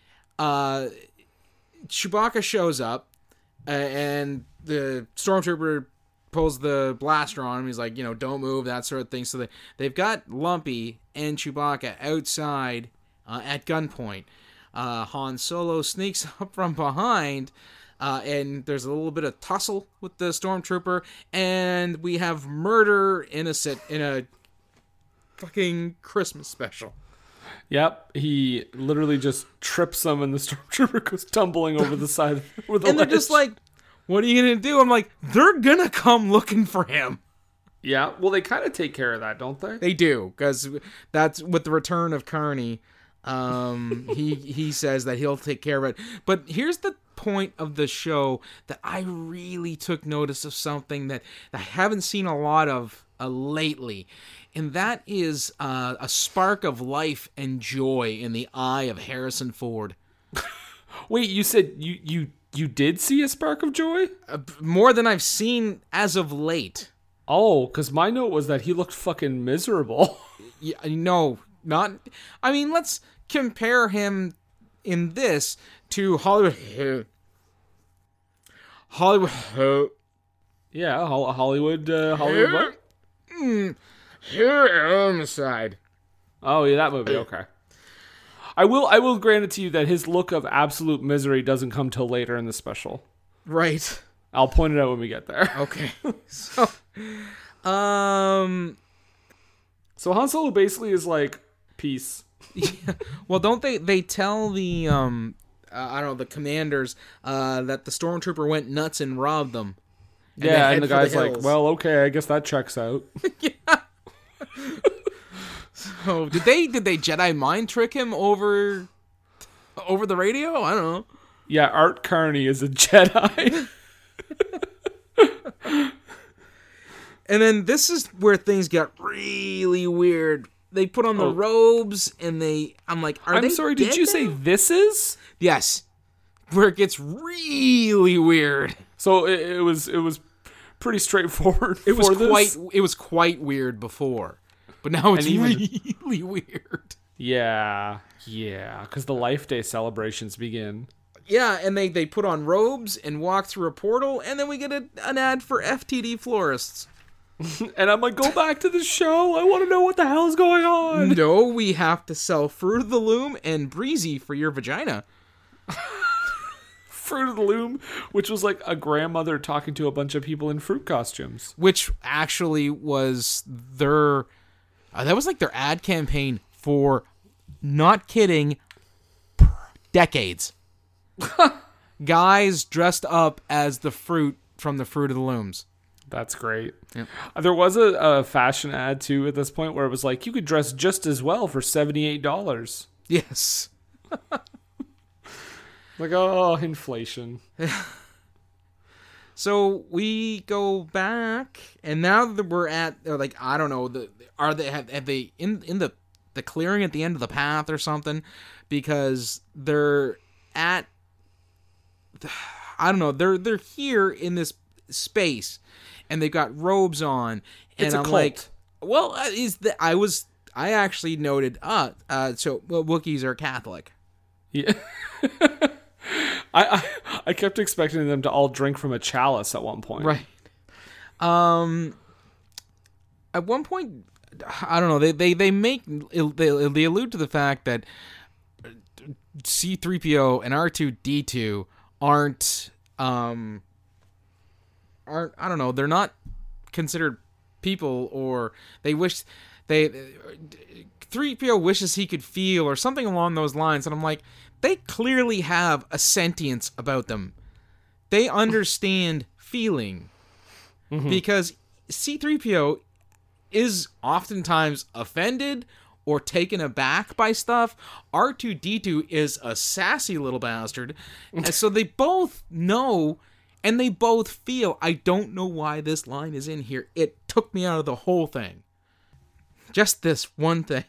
Chewbacca shows up, and the stormtrooper pulls the blaster on him. He's like, don't move, that sort of thing. So they've got Lumpy and Chewbacca outside at gunpoint. Han Solo sneaks up from behind, and there's a little bit of tussle with the stormtrooper, and we have murder in a fucking Christmas special. Yep, he literally just trips them, and the stormtrooper goes tumbling over the side with the and ledge. They're just like, what are you going to do? I'm like, they're going to come looking for him. Yeah, well, they kind of take care of that, don't they? They do, because that's with the return of Carney. He says that he'll take care of it. But here's the point of the show that I really took notice of something that I haven't seen a lot of lately, and that is a spark of life and joy in the eye of Harrison Ford. Wait, you said you did see a spark of joy? More than I've seen as of late. Oh, because my note was that he looked fucking miserable. Yeah, no, not. I mean, let's compare him in this to Hollywood. Yeah, Hollywood. What? Here on the side. Oh yeah, that movie. Okay. I will grant it to you that his look of absolute misery doesn't come till later in the special. Right. I'll point it out when we get there. Okay. So, So Han Solo basically is like, peace. Yeah. Well, don't they tell the I don't know, the commanders that the stormtrooper went nuts and robbed them. Yeah, and the guy's like, well, okay, I guess that checks out. Yeah. So did they Jedi mind trick him over the radio? I don't know. Yeah, Art Carney is a Jedi. And then this is where things got really weird. They put on the robes, and I'm like, I'm sorry, did you say this is? Yes. Where it gets really weird. So it was pretty straightforward. It was quite weird before, but now it's really weird. Yeah, because the Life Day celebrations begin. Yeah, and they put on robes and walk through a portal, and then we get an ad for FTD florists. And I'm like, go back to the show. I want to know what the hell's going on. No, we have to sell Fruit of the Loom and Breezy for your vagina. Fruit of the Loom, which was like a grandmother talking to a bunch of people in fruit costumes. Which actually was their ad campaign for, not kidding, decades. Guys dressed up as the fruit from the Fruit of the Looms. That's great. Yep. There was a fashion ad, too, at this point, where it was like, you could dress just as well for $78. Yes. Like, oh, inflation. So we go back, and now that we're at, like, I don't know, have they in the clearing at the end of the path or something? Because they're at, I don't know, they're here in this space, and they've got robes on, and I'm cult. Like, well, I actually noted, Wookiees are Catholic. Yeah. I kept expecting them to all drink from a chalice at one point. Right. At one point, I don't know, they allude to the fact that C-3PO and R2-D2 aren't I don't know, they're not considered people, or 3PO wishes he could feel, or something along those lines, and I'm like, they clearly have a sentience about them. They understand feeling. Mm-hmm. Because C-3PO is oftentimes offended or taken aback by stuff. R2-D2 is a sassy little bastard. And so they both know and they both feel. I don't know why this line is in here. It took me out of the whole thing. Just this one thing.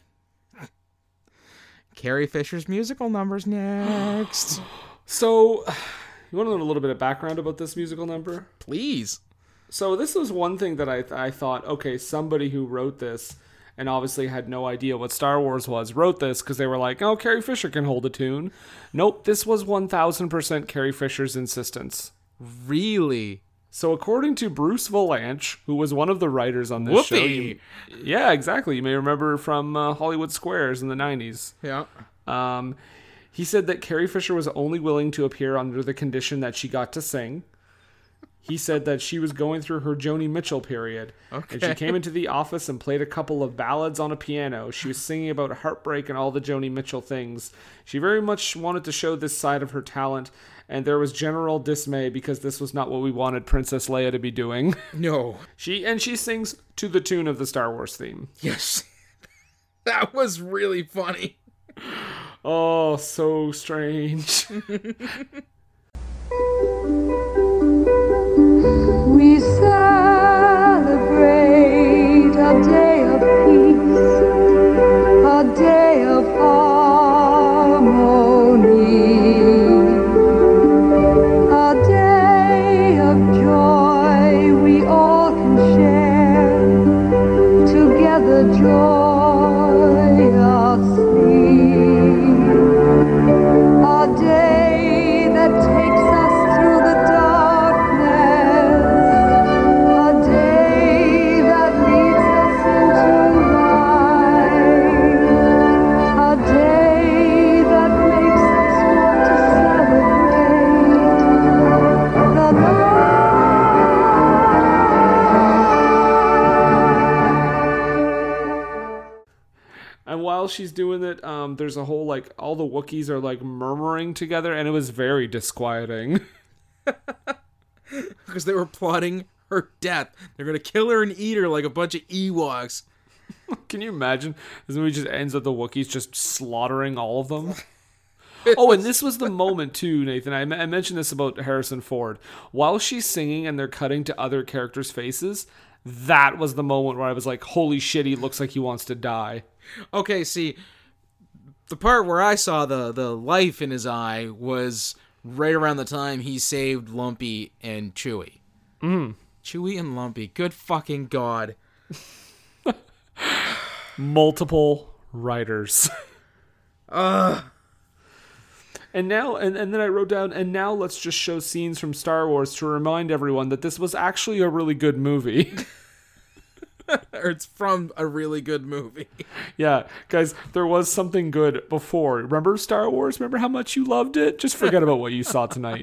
Carrie Fisher's musical number's next. So, you want to know a little bit of background about this musical number? Please. So this was one thing that I thought, okay, somebody who wrote this and obviously had no idea what Star Wars was wrote this because they were like, oh, Carrie Fisher can hold a tune. Nope, this was 1000% Carrie Fisher's insistence. Really? So according to Bruce Vilanch, who was one of the writers on this show. Yeah, exactly. You may remember from Hollywood Squares in the 90s. Yeah. He said that Carrie Fisher was only willing to appear under the condition that she got to sing. He said that she was going through her Joni Mitchell period. Okay. And she came into the office and played a couple of ballads on a piano. She was singing about heartbreak and all the Joni Mitchell things. She very much wanted to show this side of her talent, and there was general dismay because this was not what we wanted Princess Leia to be doing. No. She sings to the tune of the Star Wars theme. Yes. That was really funny. Oh, so strange. We celebrate she's doing it, there's a whole, like, all the Wookiees are, like, murmuring together, and it was very disquieting. Because they were plotting her death. They're going to kill her and eat her like a bunch of Ewoks. Can you imagine? This movie just ends with the Wookiees just slaughtering all of them. Oh, and this was the moment, too, Nathan. I mentioned this about Harrison Ford. While she's singing and they're cutting to other characters' faces, that was the moment where I was like, holy shit, he looks like he wants to die. Okay, see, the part where I saw the life in his eye was right around the time he saved Lumpy and Chewie. Chewie and Lumpy. Good fucking God. Multiple writers. And now, and then I wrote down, and now let's just show scenes from Star Wars to remind everyone that this was actually a really good movie. Or it's from a really good movie. Yeah, guys, there was something good before. Remember Star Wars? Remember how much you loved it? Just forget about what you saw tonight.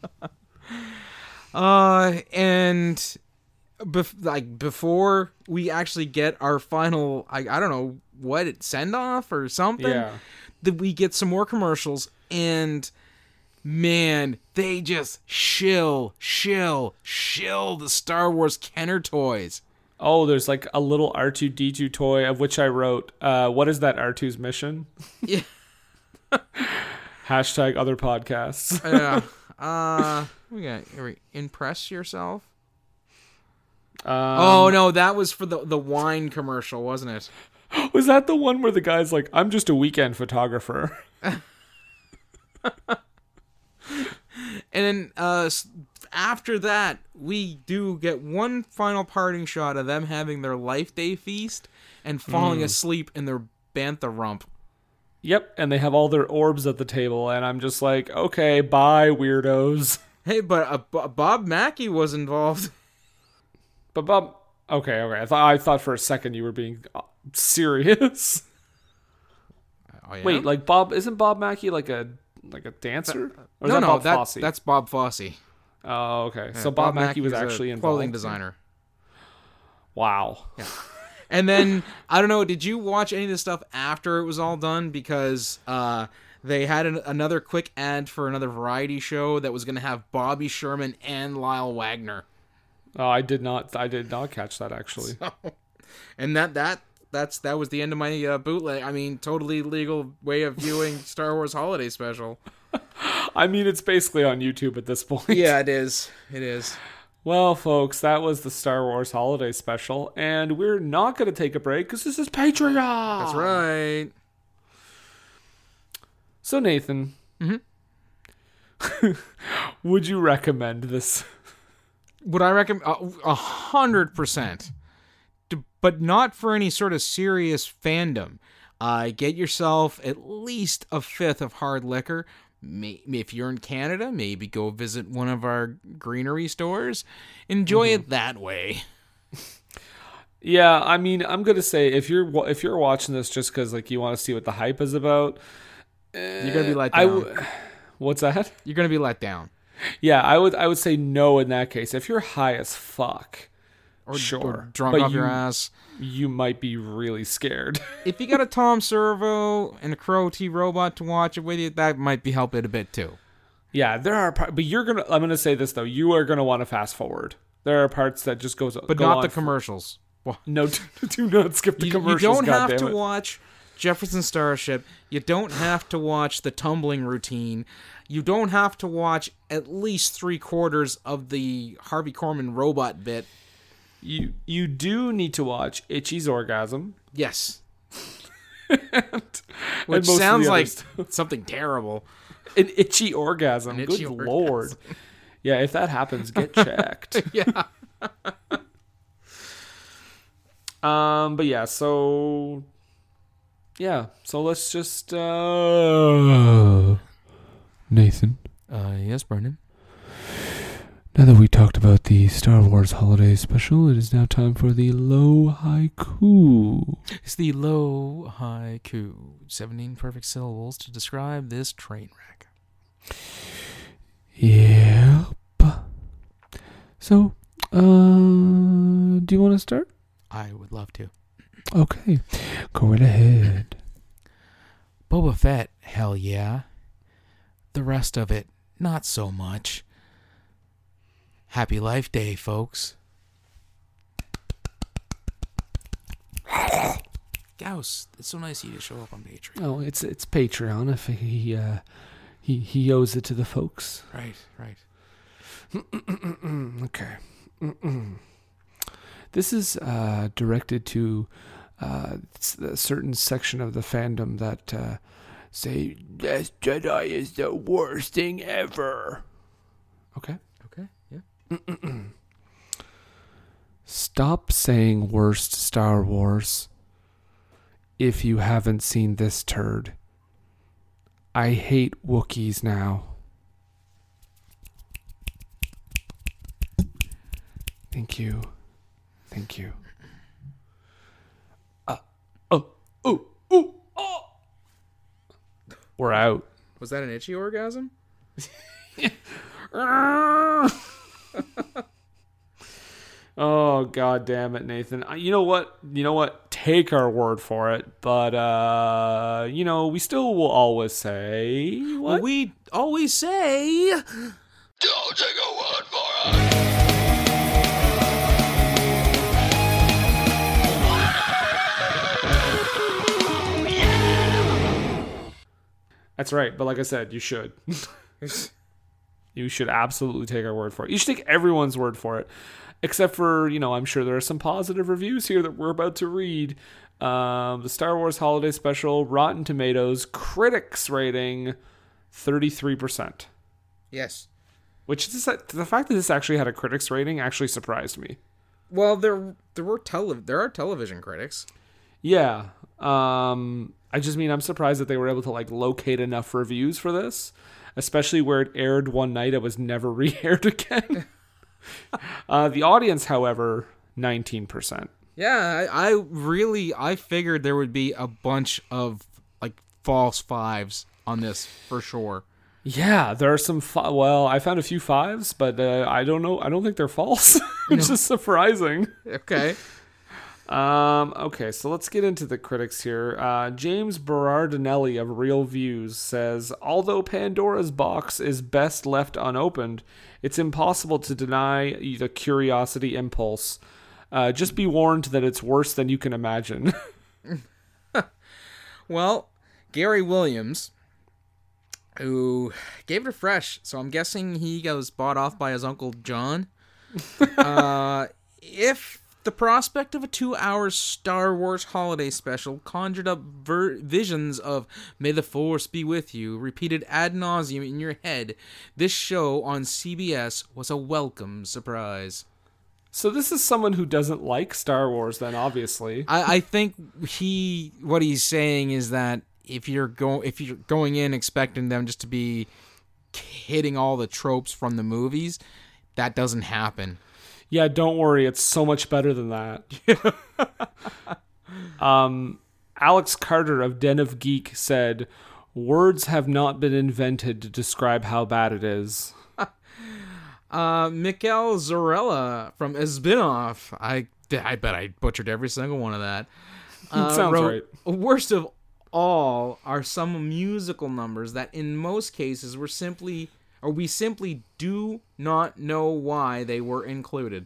And before we actually get our final, I don't know what, send off or something. Yeah. That we get some more commercials, and man, they just shill the Star Wars Kenner toys. Oh, there's like a little R2-D2 toy, of which I wrote, what is that R2's mission? Yeah. Hashtag other podcasts. Yeah. We got impress yourself. Oh no, that was for the wine commercial, wasn't it? Was that the one where the guy's like, I'm just a weekend photographer? And then after that, we do get one final parting shot of them having their Life Day feast and falling asleep in their bantha rump. Yep, and they have all their orbs at the table, and I'm just like, okay, bye, weirdos. Hey, but Bob Mackey was involved. But Bob... Okay. I thought for a second you were being serious. Oh, yeah? Wait, like isn't Bob Mackey like a dancer? Or is no, Bob Fosse? that's Bob Fosse. Oh, okay. Yeah, so Bob Mackey was is actually a involved. clothing designer. Wow. Yeah. And then, I don't know, did you watch any of this stuff after it was all done? Because they had another quick ad for another variety show that was going to have Bobby Sherman and Lyle Wagner. Oh, I did not catch that, actually. And that was the end of my bootleg. I mean, totally legal way of viewing Star Wars Holiday Special. I mean, it's basically on YouTube at this point. Yeah, it is. It is. Well, folks, that was the Star Wars Holiday Special, and we're not going to take a break because this is Patreon. That's right. So, Nathan, would you recommend this? Would I recommend 100%, but not for any sort of serious fandom. Get yourself at least a fifth of hard liquor. If you're in Canada, maybe go visit one of our greenery stores. Enjoy it that way. Yeah, I mean, I'm gonna say if you're watching this just because like you want to see what the hype is about, you're gonna be let down. What's that? You're gonna be let down. Yeah, I would say no in that case. If you're high as fuck, or drunk but off your ass, you might be really scared. If you got a Tom Servo and a Crow T robot to watch it with you, that might be help it a bit too. Yeah, there are but I'm gonna say this though, you are gonna want to fast forward. There are parts that just go not the commercials. No, do not skip the commercials. You don't have to watch Jefferson Starship. You don't have to watch the tumbling routine. You don't have to watch at least 3/4 of the Harvey Korman robot bit. You do need to watch Itchy's orgasm. Yes. Which sounds like something terrible. An itchy orgasm. An itchy Good orgasm. Lord. Yeah, if that happens, get checked. Yeah. But yeah, so let's just Nathan. Yes, Brendan. Now that we talked about the Star Wars Holiday Special, it is now time for the low haiku. It's the low haiku. 17 perfect syllables to describe this train wreck. Yep. So, do you want to start? I would love to. Okay, go right ahead. Boba Fett, hell yeah. The rest of it, not so much. Happy Life Day, folks. Gauss, it's so nice of you to show up on Patreon. Oh, it's Patreon. If he owes it to the folks. Right. Okay. This is directed to a certain section of the fandom that say Last Jedi is the worst thing ever. Okay. Yeah. Stop saying worst Star Wars if you haven't seen this turd. I hate Wookiees now. Thank you. We're out. Was that an itchy orgasm? Oh, God damn it, Nathan. You know what? Take our word for it. But, we still will always say... What? We always say... Don't take a word for it. That's right. But like I said, you should. You should absolutely take our word for it. You should take everyone's word for it. Except for, I'm sure there are some positive reviews here that we're about to read. The Star Wars Holiday Special, Rotten Tomatoes, critics rating 33%. Yes. Which is the fact that this actually had a critics rating actually surprised me. Well, there are television critics. Yeah. I just mean I'm surprised that they were able to locate enough reviews for this, especially where it aired one night. It was never re-aired again. The audience, however, 19%. Yeah, I figured there would be a bunch of false fives on this for sure. Yeah, there are some. I found a few fives, but I don't know. I don't think they're false. It's just surprising. Okay. Okay, so let's get into the critics here. James Berardinelli of Real Views says, although Pandora's box is best left unopened, it's impossible to deny the curiosity impulse. Just be warned that it's worse than you can imagine. Well, Gary Williams, who gave it a fresh, so I'm guessing he was bought off by his Uncle John. If the prospect of a 2-hour Star Wars holiday special conjured up visions of "May the Force be with you" repeated ad nauseum in your head, this show on CBS was a welcome surprise. So this is someone who doesn't like Star Wars, then, obviously. I think what he's saying is that if you're going in expecting them just to be hitting all the tropes from the movies, that doesn't happen. Yeah, don't worry. It's so much better than that. Alex Carter of Den of Geek said, words have not been invented to describe how bad it is. Mikael Zorella from Esbinoff. I bet I butchered every single one of that. Sounds right. Worst of all are some musical numbers that in most cases we simply do not know why they were included.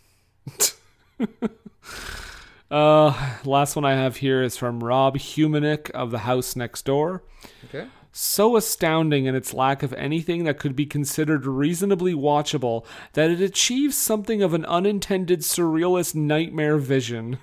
Last one I have here is from Rob Humanick of The House Next Door. Okay. So astounding in its lack of anything that could be considered reasonably watchable that it achieves something of an unintended surrealist nightmare vision.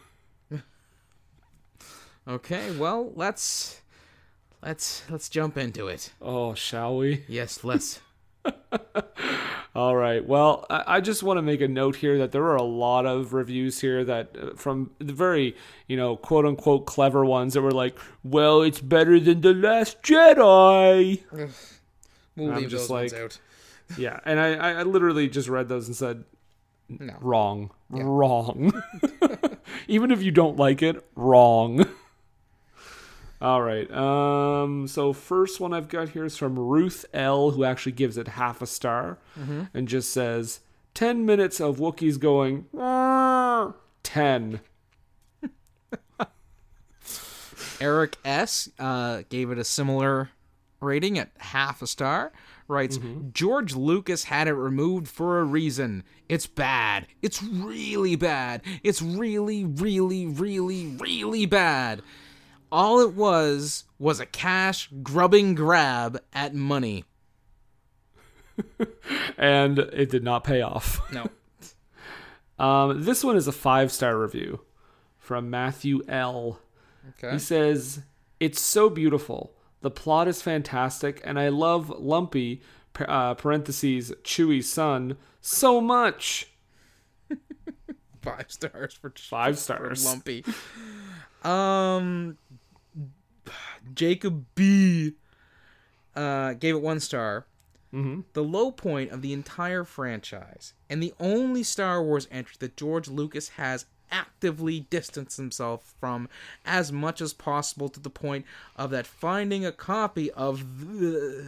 Okay, well, let's jump into it. Oh, shall we? Yes, let's. All right. Well, I just want to make a note here that there are a lot of reviews here that from the very, quote unquote clever ones that were like, well, it's better than The Last Jedi. We'll leave those ones out. Yeah. And I literally just read those and said, no. Wrong. Yeah. Wrong. Even if you don't like it, wrong. All right. So first one I've got here is from Ruth L, who actually gives it half a star and just says 10 minutes of Wookiees going 10. Eric S. Gave it a similar rating at half a star. Writes, George Lucas had it removed for a reason. It's bad. It's really bad. It's really, really, really, really bad. All it was a cash grubbing grab at money. And it did not pay off. No. This one is a 5-star review from Matthew L. Okay. He says, it's so beautiful. The plot is fantastic, and I love Lumpy, parentheses, Chewie's son, so much. 5 stars for 5 stars. For Lumpy. Jacob B. Gave it 1 star. Mm-hmm. The low point of the entire franchise, and the only Star Wars entry that George Lucas has actively distanced himself from as much as possible, to the point of that finding a copy of the...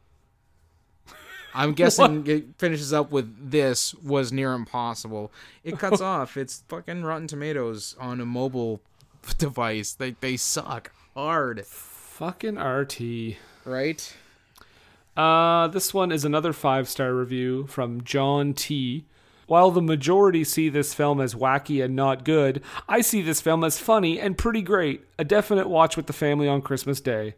I'm guessing it finishes up with this was near impossible. It cuts off. It's fucking Rotten Tomatoes on a mobile device. They suck hard. Fucking RT. Right? This one is another 5-star review from John T. While the majority see this film as wacky and not good, I see this film as funny and pretty great. A definite watch with the family on Christmas Day.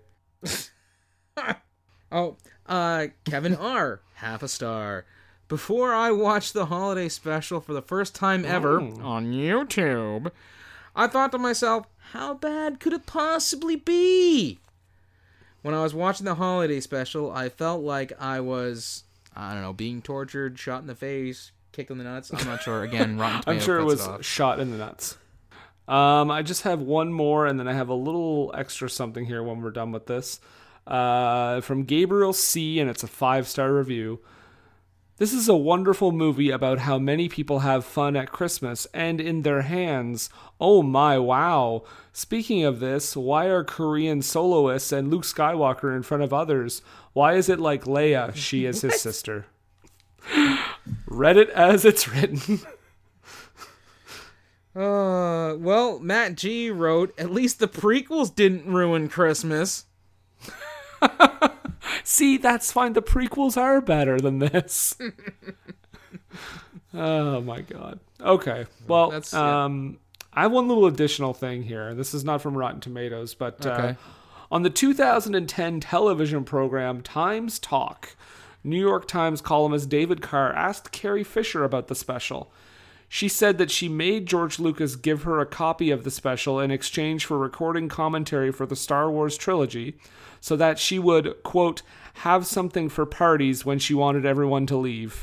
Kevin R. half a star. Before I watched the holiday special for the first time ever on YouTube, I thought to myself, how bad could it possibly be? When I was watching the holiday special, I felt like I was, I don't know, being tortured, shot in the face, kicked in the nuts. I'm not sure. Again, Rotten Tomatoes. I'm sure it was off. shot in the nuts. I just have one more, and then I have a little extra something here when we're done with this. From Gabriel C., and it's a 5-star review. This is a wonderful movie about how many people have fun at Christmas and in their hands. Oh my, wow. Speaking of this, why are Korean soloists and Luke Skywalker in front of others? Why is it like Leia? She is his sister. Read it as it's written. Well, Matt G wrote, at least the prequels didn't ruin Christmas. See, that's fine. The prequels are better than this. Oh my god. Okay. Well, I have one little additional thing here. This is not from Rotten Tomatoes, but on the 2010 television program Times Talk, New York Times columnist David Carr asked Carrie Fisher about the special. She said that she made George Lucas give her a copy of the special in exchange for recording commentary for the Star Wars trilogy, so that she would, quote, have something for parties when she wanted everyone to leave.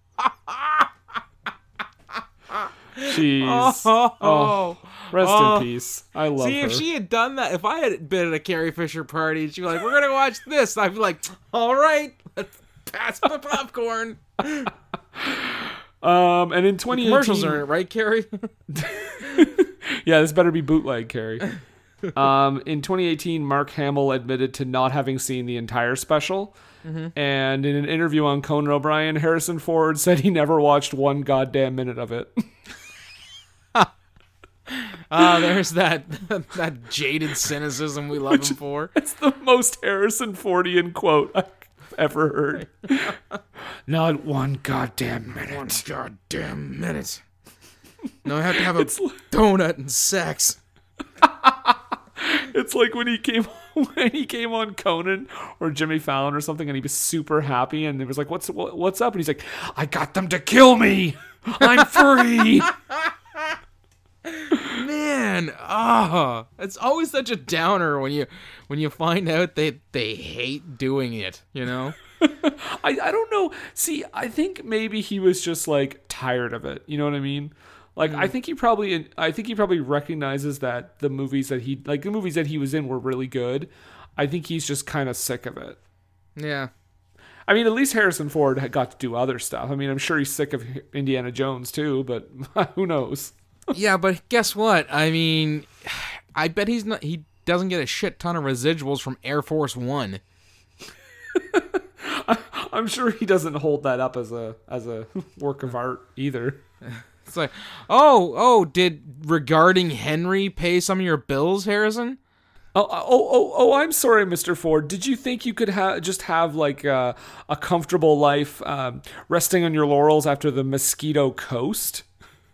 Jeez. Oh, rest in peace. I love her. See, if she had done that, if I had been at a Carrie Fisher party and she was like, we're going to watch this, I'd be like, all right, let's pass the popcorn. And in 2018... Commercials are in it, right, Carrie? Yeah, this better be bootleg, Carrie. In 2018, Mark Hamill admitted to not having seen the entire special. Mm-hmm. And in an interview on Conan O'Brien, Harrison Ford said he never watched one goddamn minute of it. There's that jaded cynicism we love him for. It's the most Harrison Fordian quote I've ever heard. Not one goddamn minute. One goddamn minute. No, I have to have a donut and sex. It's like when he came on Conan or Jimmy Fallon or something, and he was super happy, and it was like, "What's up?" And he's like, "I got them to kill me. I'm free." Man, it's always such a downer when you find out they hate doing it. You know. I don't know. See, I think maybe he was just like tired of it. You know what I mean? Like, I think he probably recognizes that the movies that he was in were really good. I think he's just kind of sick of it. Yeah. I mean, at least Harrison Ford had got to do other stuff. I mean, I'm sure he's sick of Indiana Jones too, but who knows? Yeah, but guess what? I mean, I bet he doesn't get a shit ton of residuals from Air Force One. I'm sure he doesn't hold that up as a work of art either. It's like, did Regarding Henry pay some of your bills, Harrison? I'm sorry, Mr. Ford. Did you think you could just have like a comfortable life, resting on your laurels after the Mosquito Coast?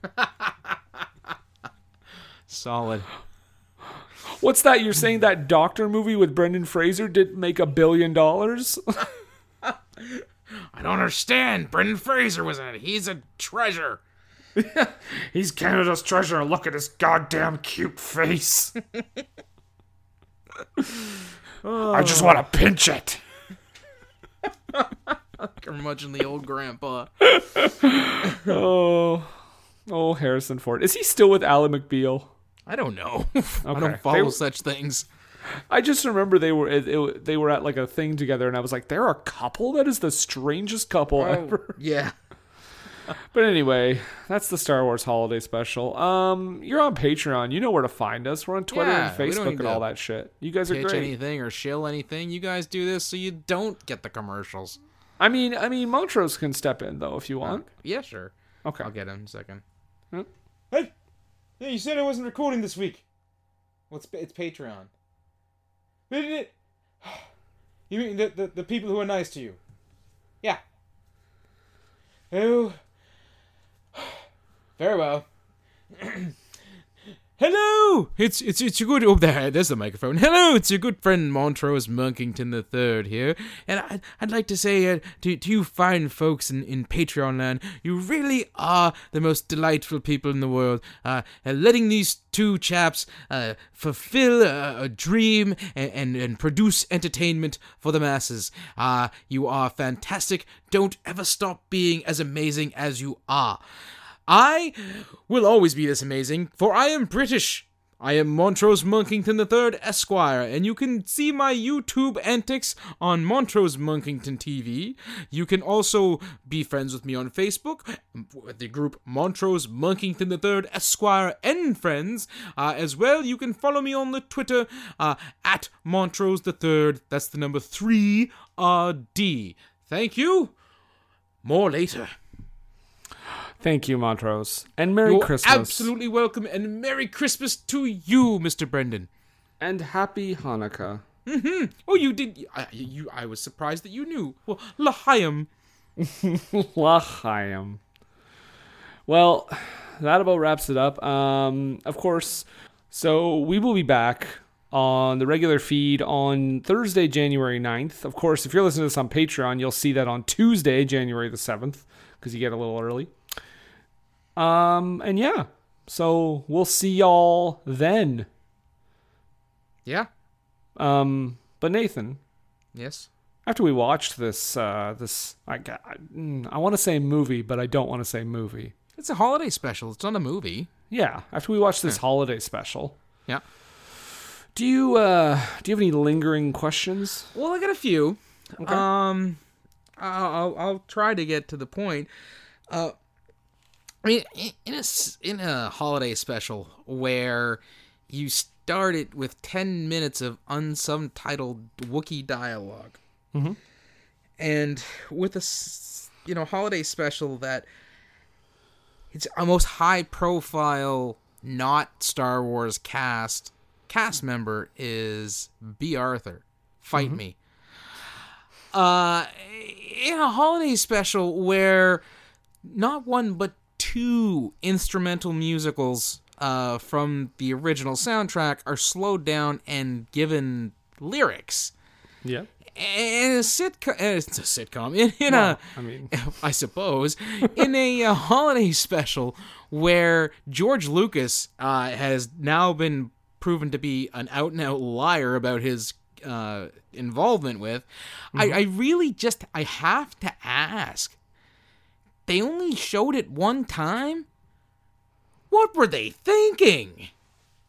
Solid. What's that? You're saying that doctor movie with Brendan Fraser didn't make $1 billion? I don't understand. Brendan Fraser was in it. He's a treasure. He's Canada's treasure. Look at his goddamn cute face. I just want to pinch it. Curmudgeon the old grandpa. Oh, Harrison Ford. Is he still with Ally McBeal? I don't know. I don't follow such things. I just remember they were at like a thing together, and I was like, they're a couple? That is the strangest couple ever. Yeah. But anyway, that's the Star Wars holiday special. You're on Patreon. You know where to find us. We're on Twitter and Facebook and all that shit. You guys are great. Pitch anything or shill anything. You guys do this so you don't get the commercials. I mean, Montrose can step in though if you want. Yeah, sure. Okay. I'll get him in a second. Hey, yeah, you said I wasn't recording this week. Well, it's Patreon. You mean the people who are nice to you? Yeah. Oh. Very well. Hello! It's your good... Oh, there's the microphone. Hello, it's your good friend Montrose Monkington III here. And I'd like to say to you fine folks in Patreon land, you really are the most delightful people in the world. Letting these two chaps fulfill a dream and produce entertainment for the masses. You are fantastic. Don't ever stop being as amazing as you are. I will always be this amazing, for I am British. I am Montrose Monkington III, Esquire, and you can see my YouTube antics on Montrose Monkington TV. You can also be friends with me on Facebook, with the group Montrose Monkington III, Esquire, and Friends. As well, you can follow me on the Twitter, at Montrose III, that's the number 3RD. Thank you. More later. Thank you, Montrose. And Merry Christmas. Absolutely welcome, and Merry Christmas to you, Mr. Brendan. And Happy Hanukkah. Mm-hmm. Oh, you did. I was surprised that you knew. Well, L'chaim. L'chaim. Well, that about wraps it up. Of course, so we will be back on the regular feed on Thursday, January 9th. Of course, if you're listening to this on Patreon, you'll see that on Tuesday, January the 7th, because you get a little early. And yeah, so we'll see y'all then. Yeah. But Nathan. Yes. After we watched this, I want to say movie, but I don't want to say movie. It's a holiday special. It's not a movie. Yeah. After we watched this holiday special. Yeah. Do you have any lingering questions? Well, I got a few. Okay. I'll try to get to the point. I mean, in a holiday special where you start it with 10 minutes of unsubtitled Wookiee dialogue, mm-hmm. and with a holiday special that it's a most high profile, not Star Wars cast member is B. Arthur. Fight mm-hmm. me. In a holiday special where not one but two instrumental musicals from the original soundtrack are slowed down and given lyrics. Yeah. And it's a sitcom. I suppose, in a holiday special where George Lucas has now been proven to be an out-and-out liar about his involvement with, mm-hmm. I have to ask, they only showed it one time? What were they thinking?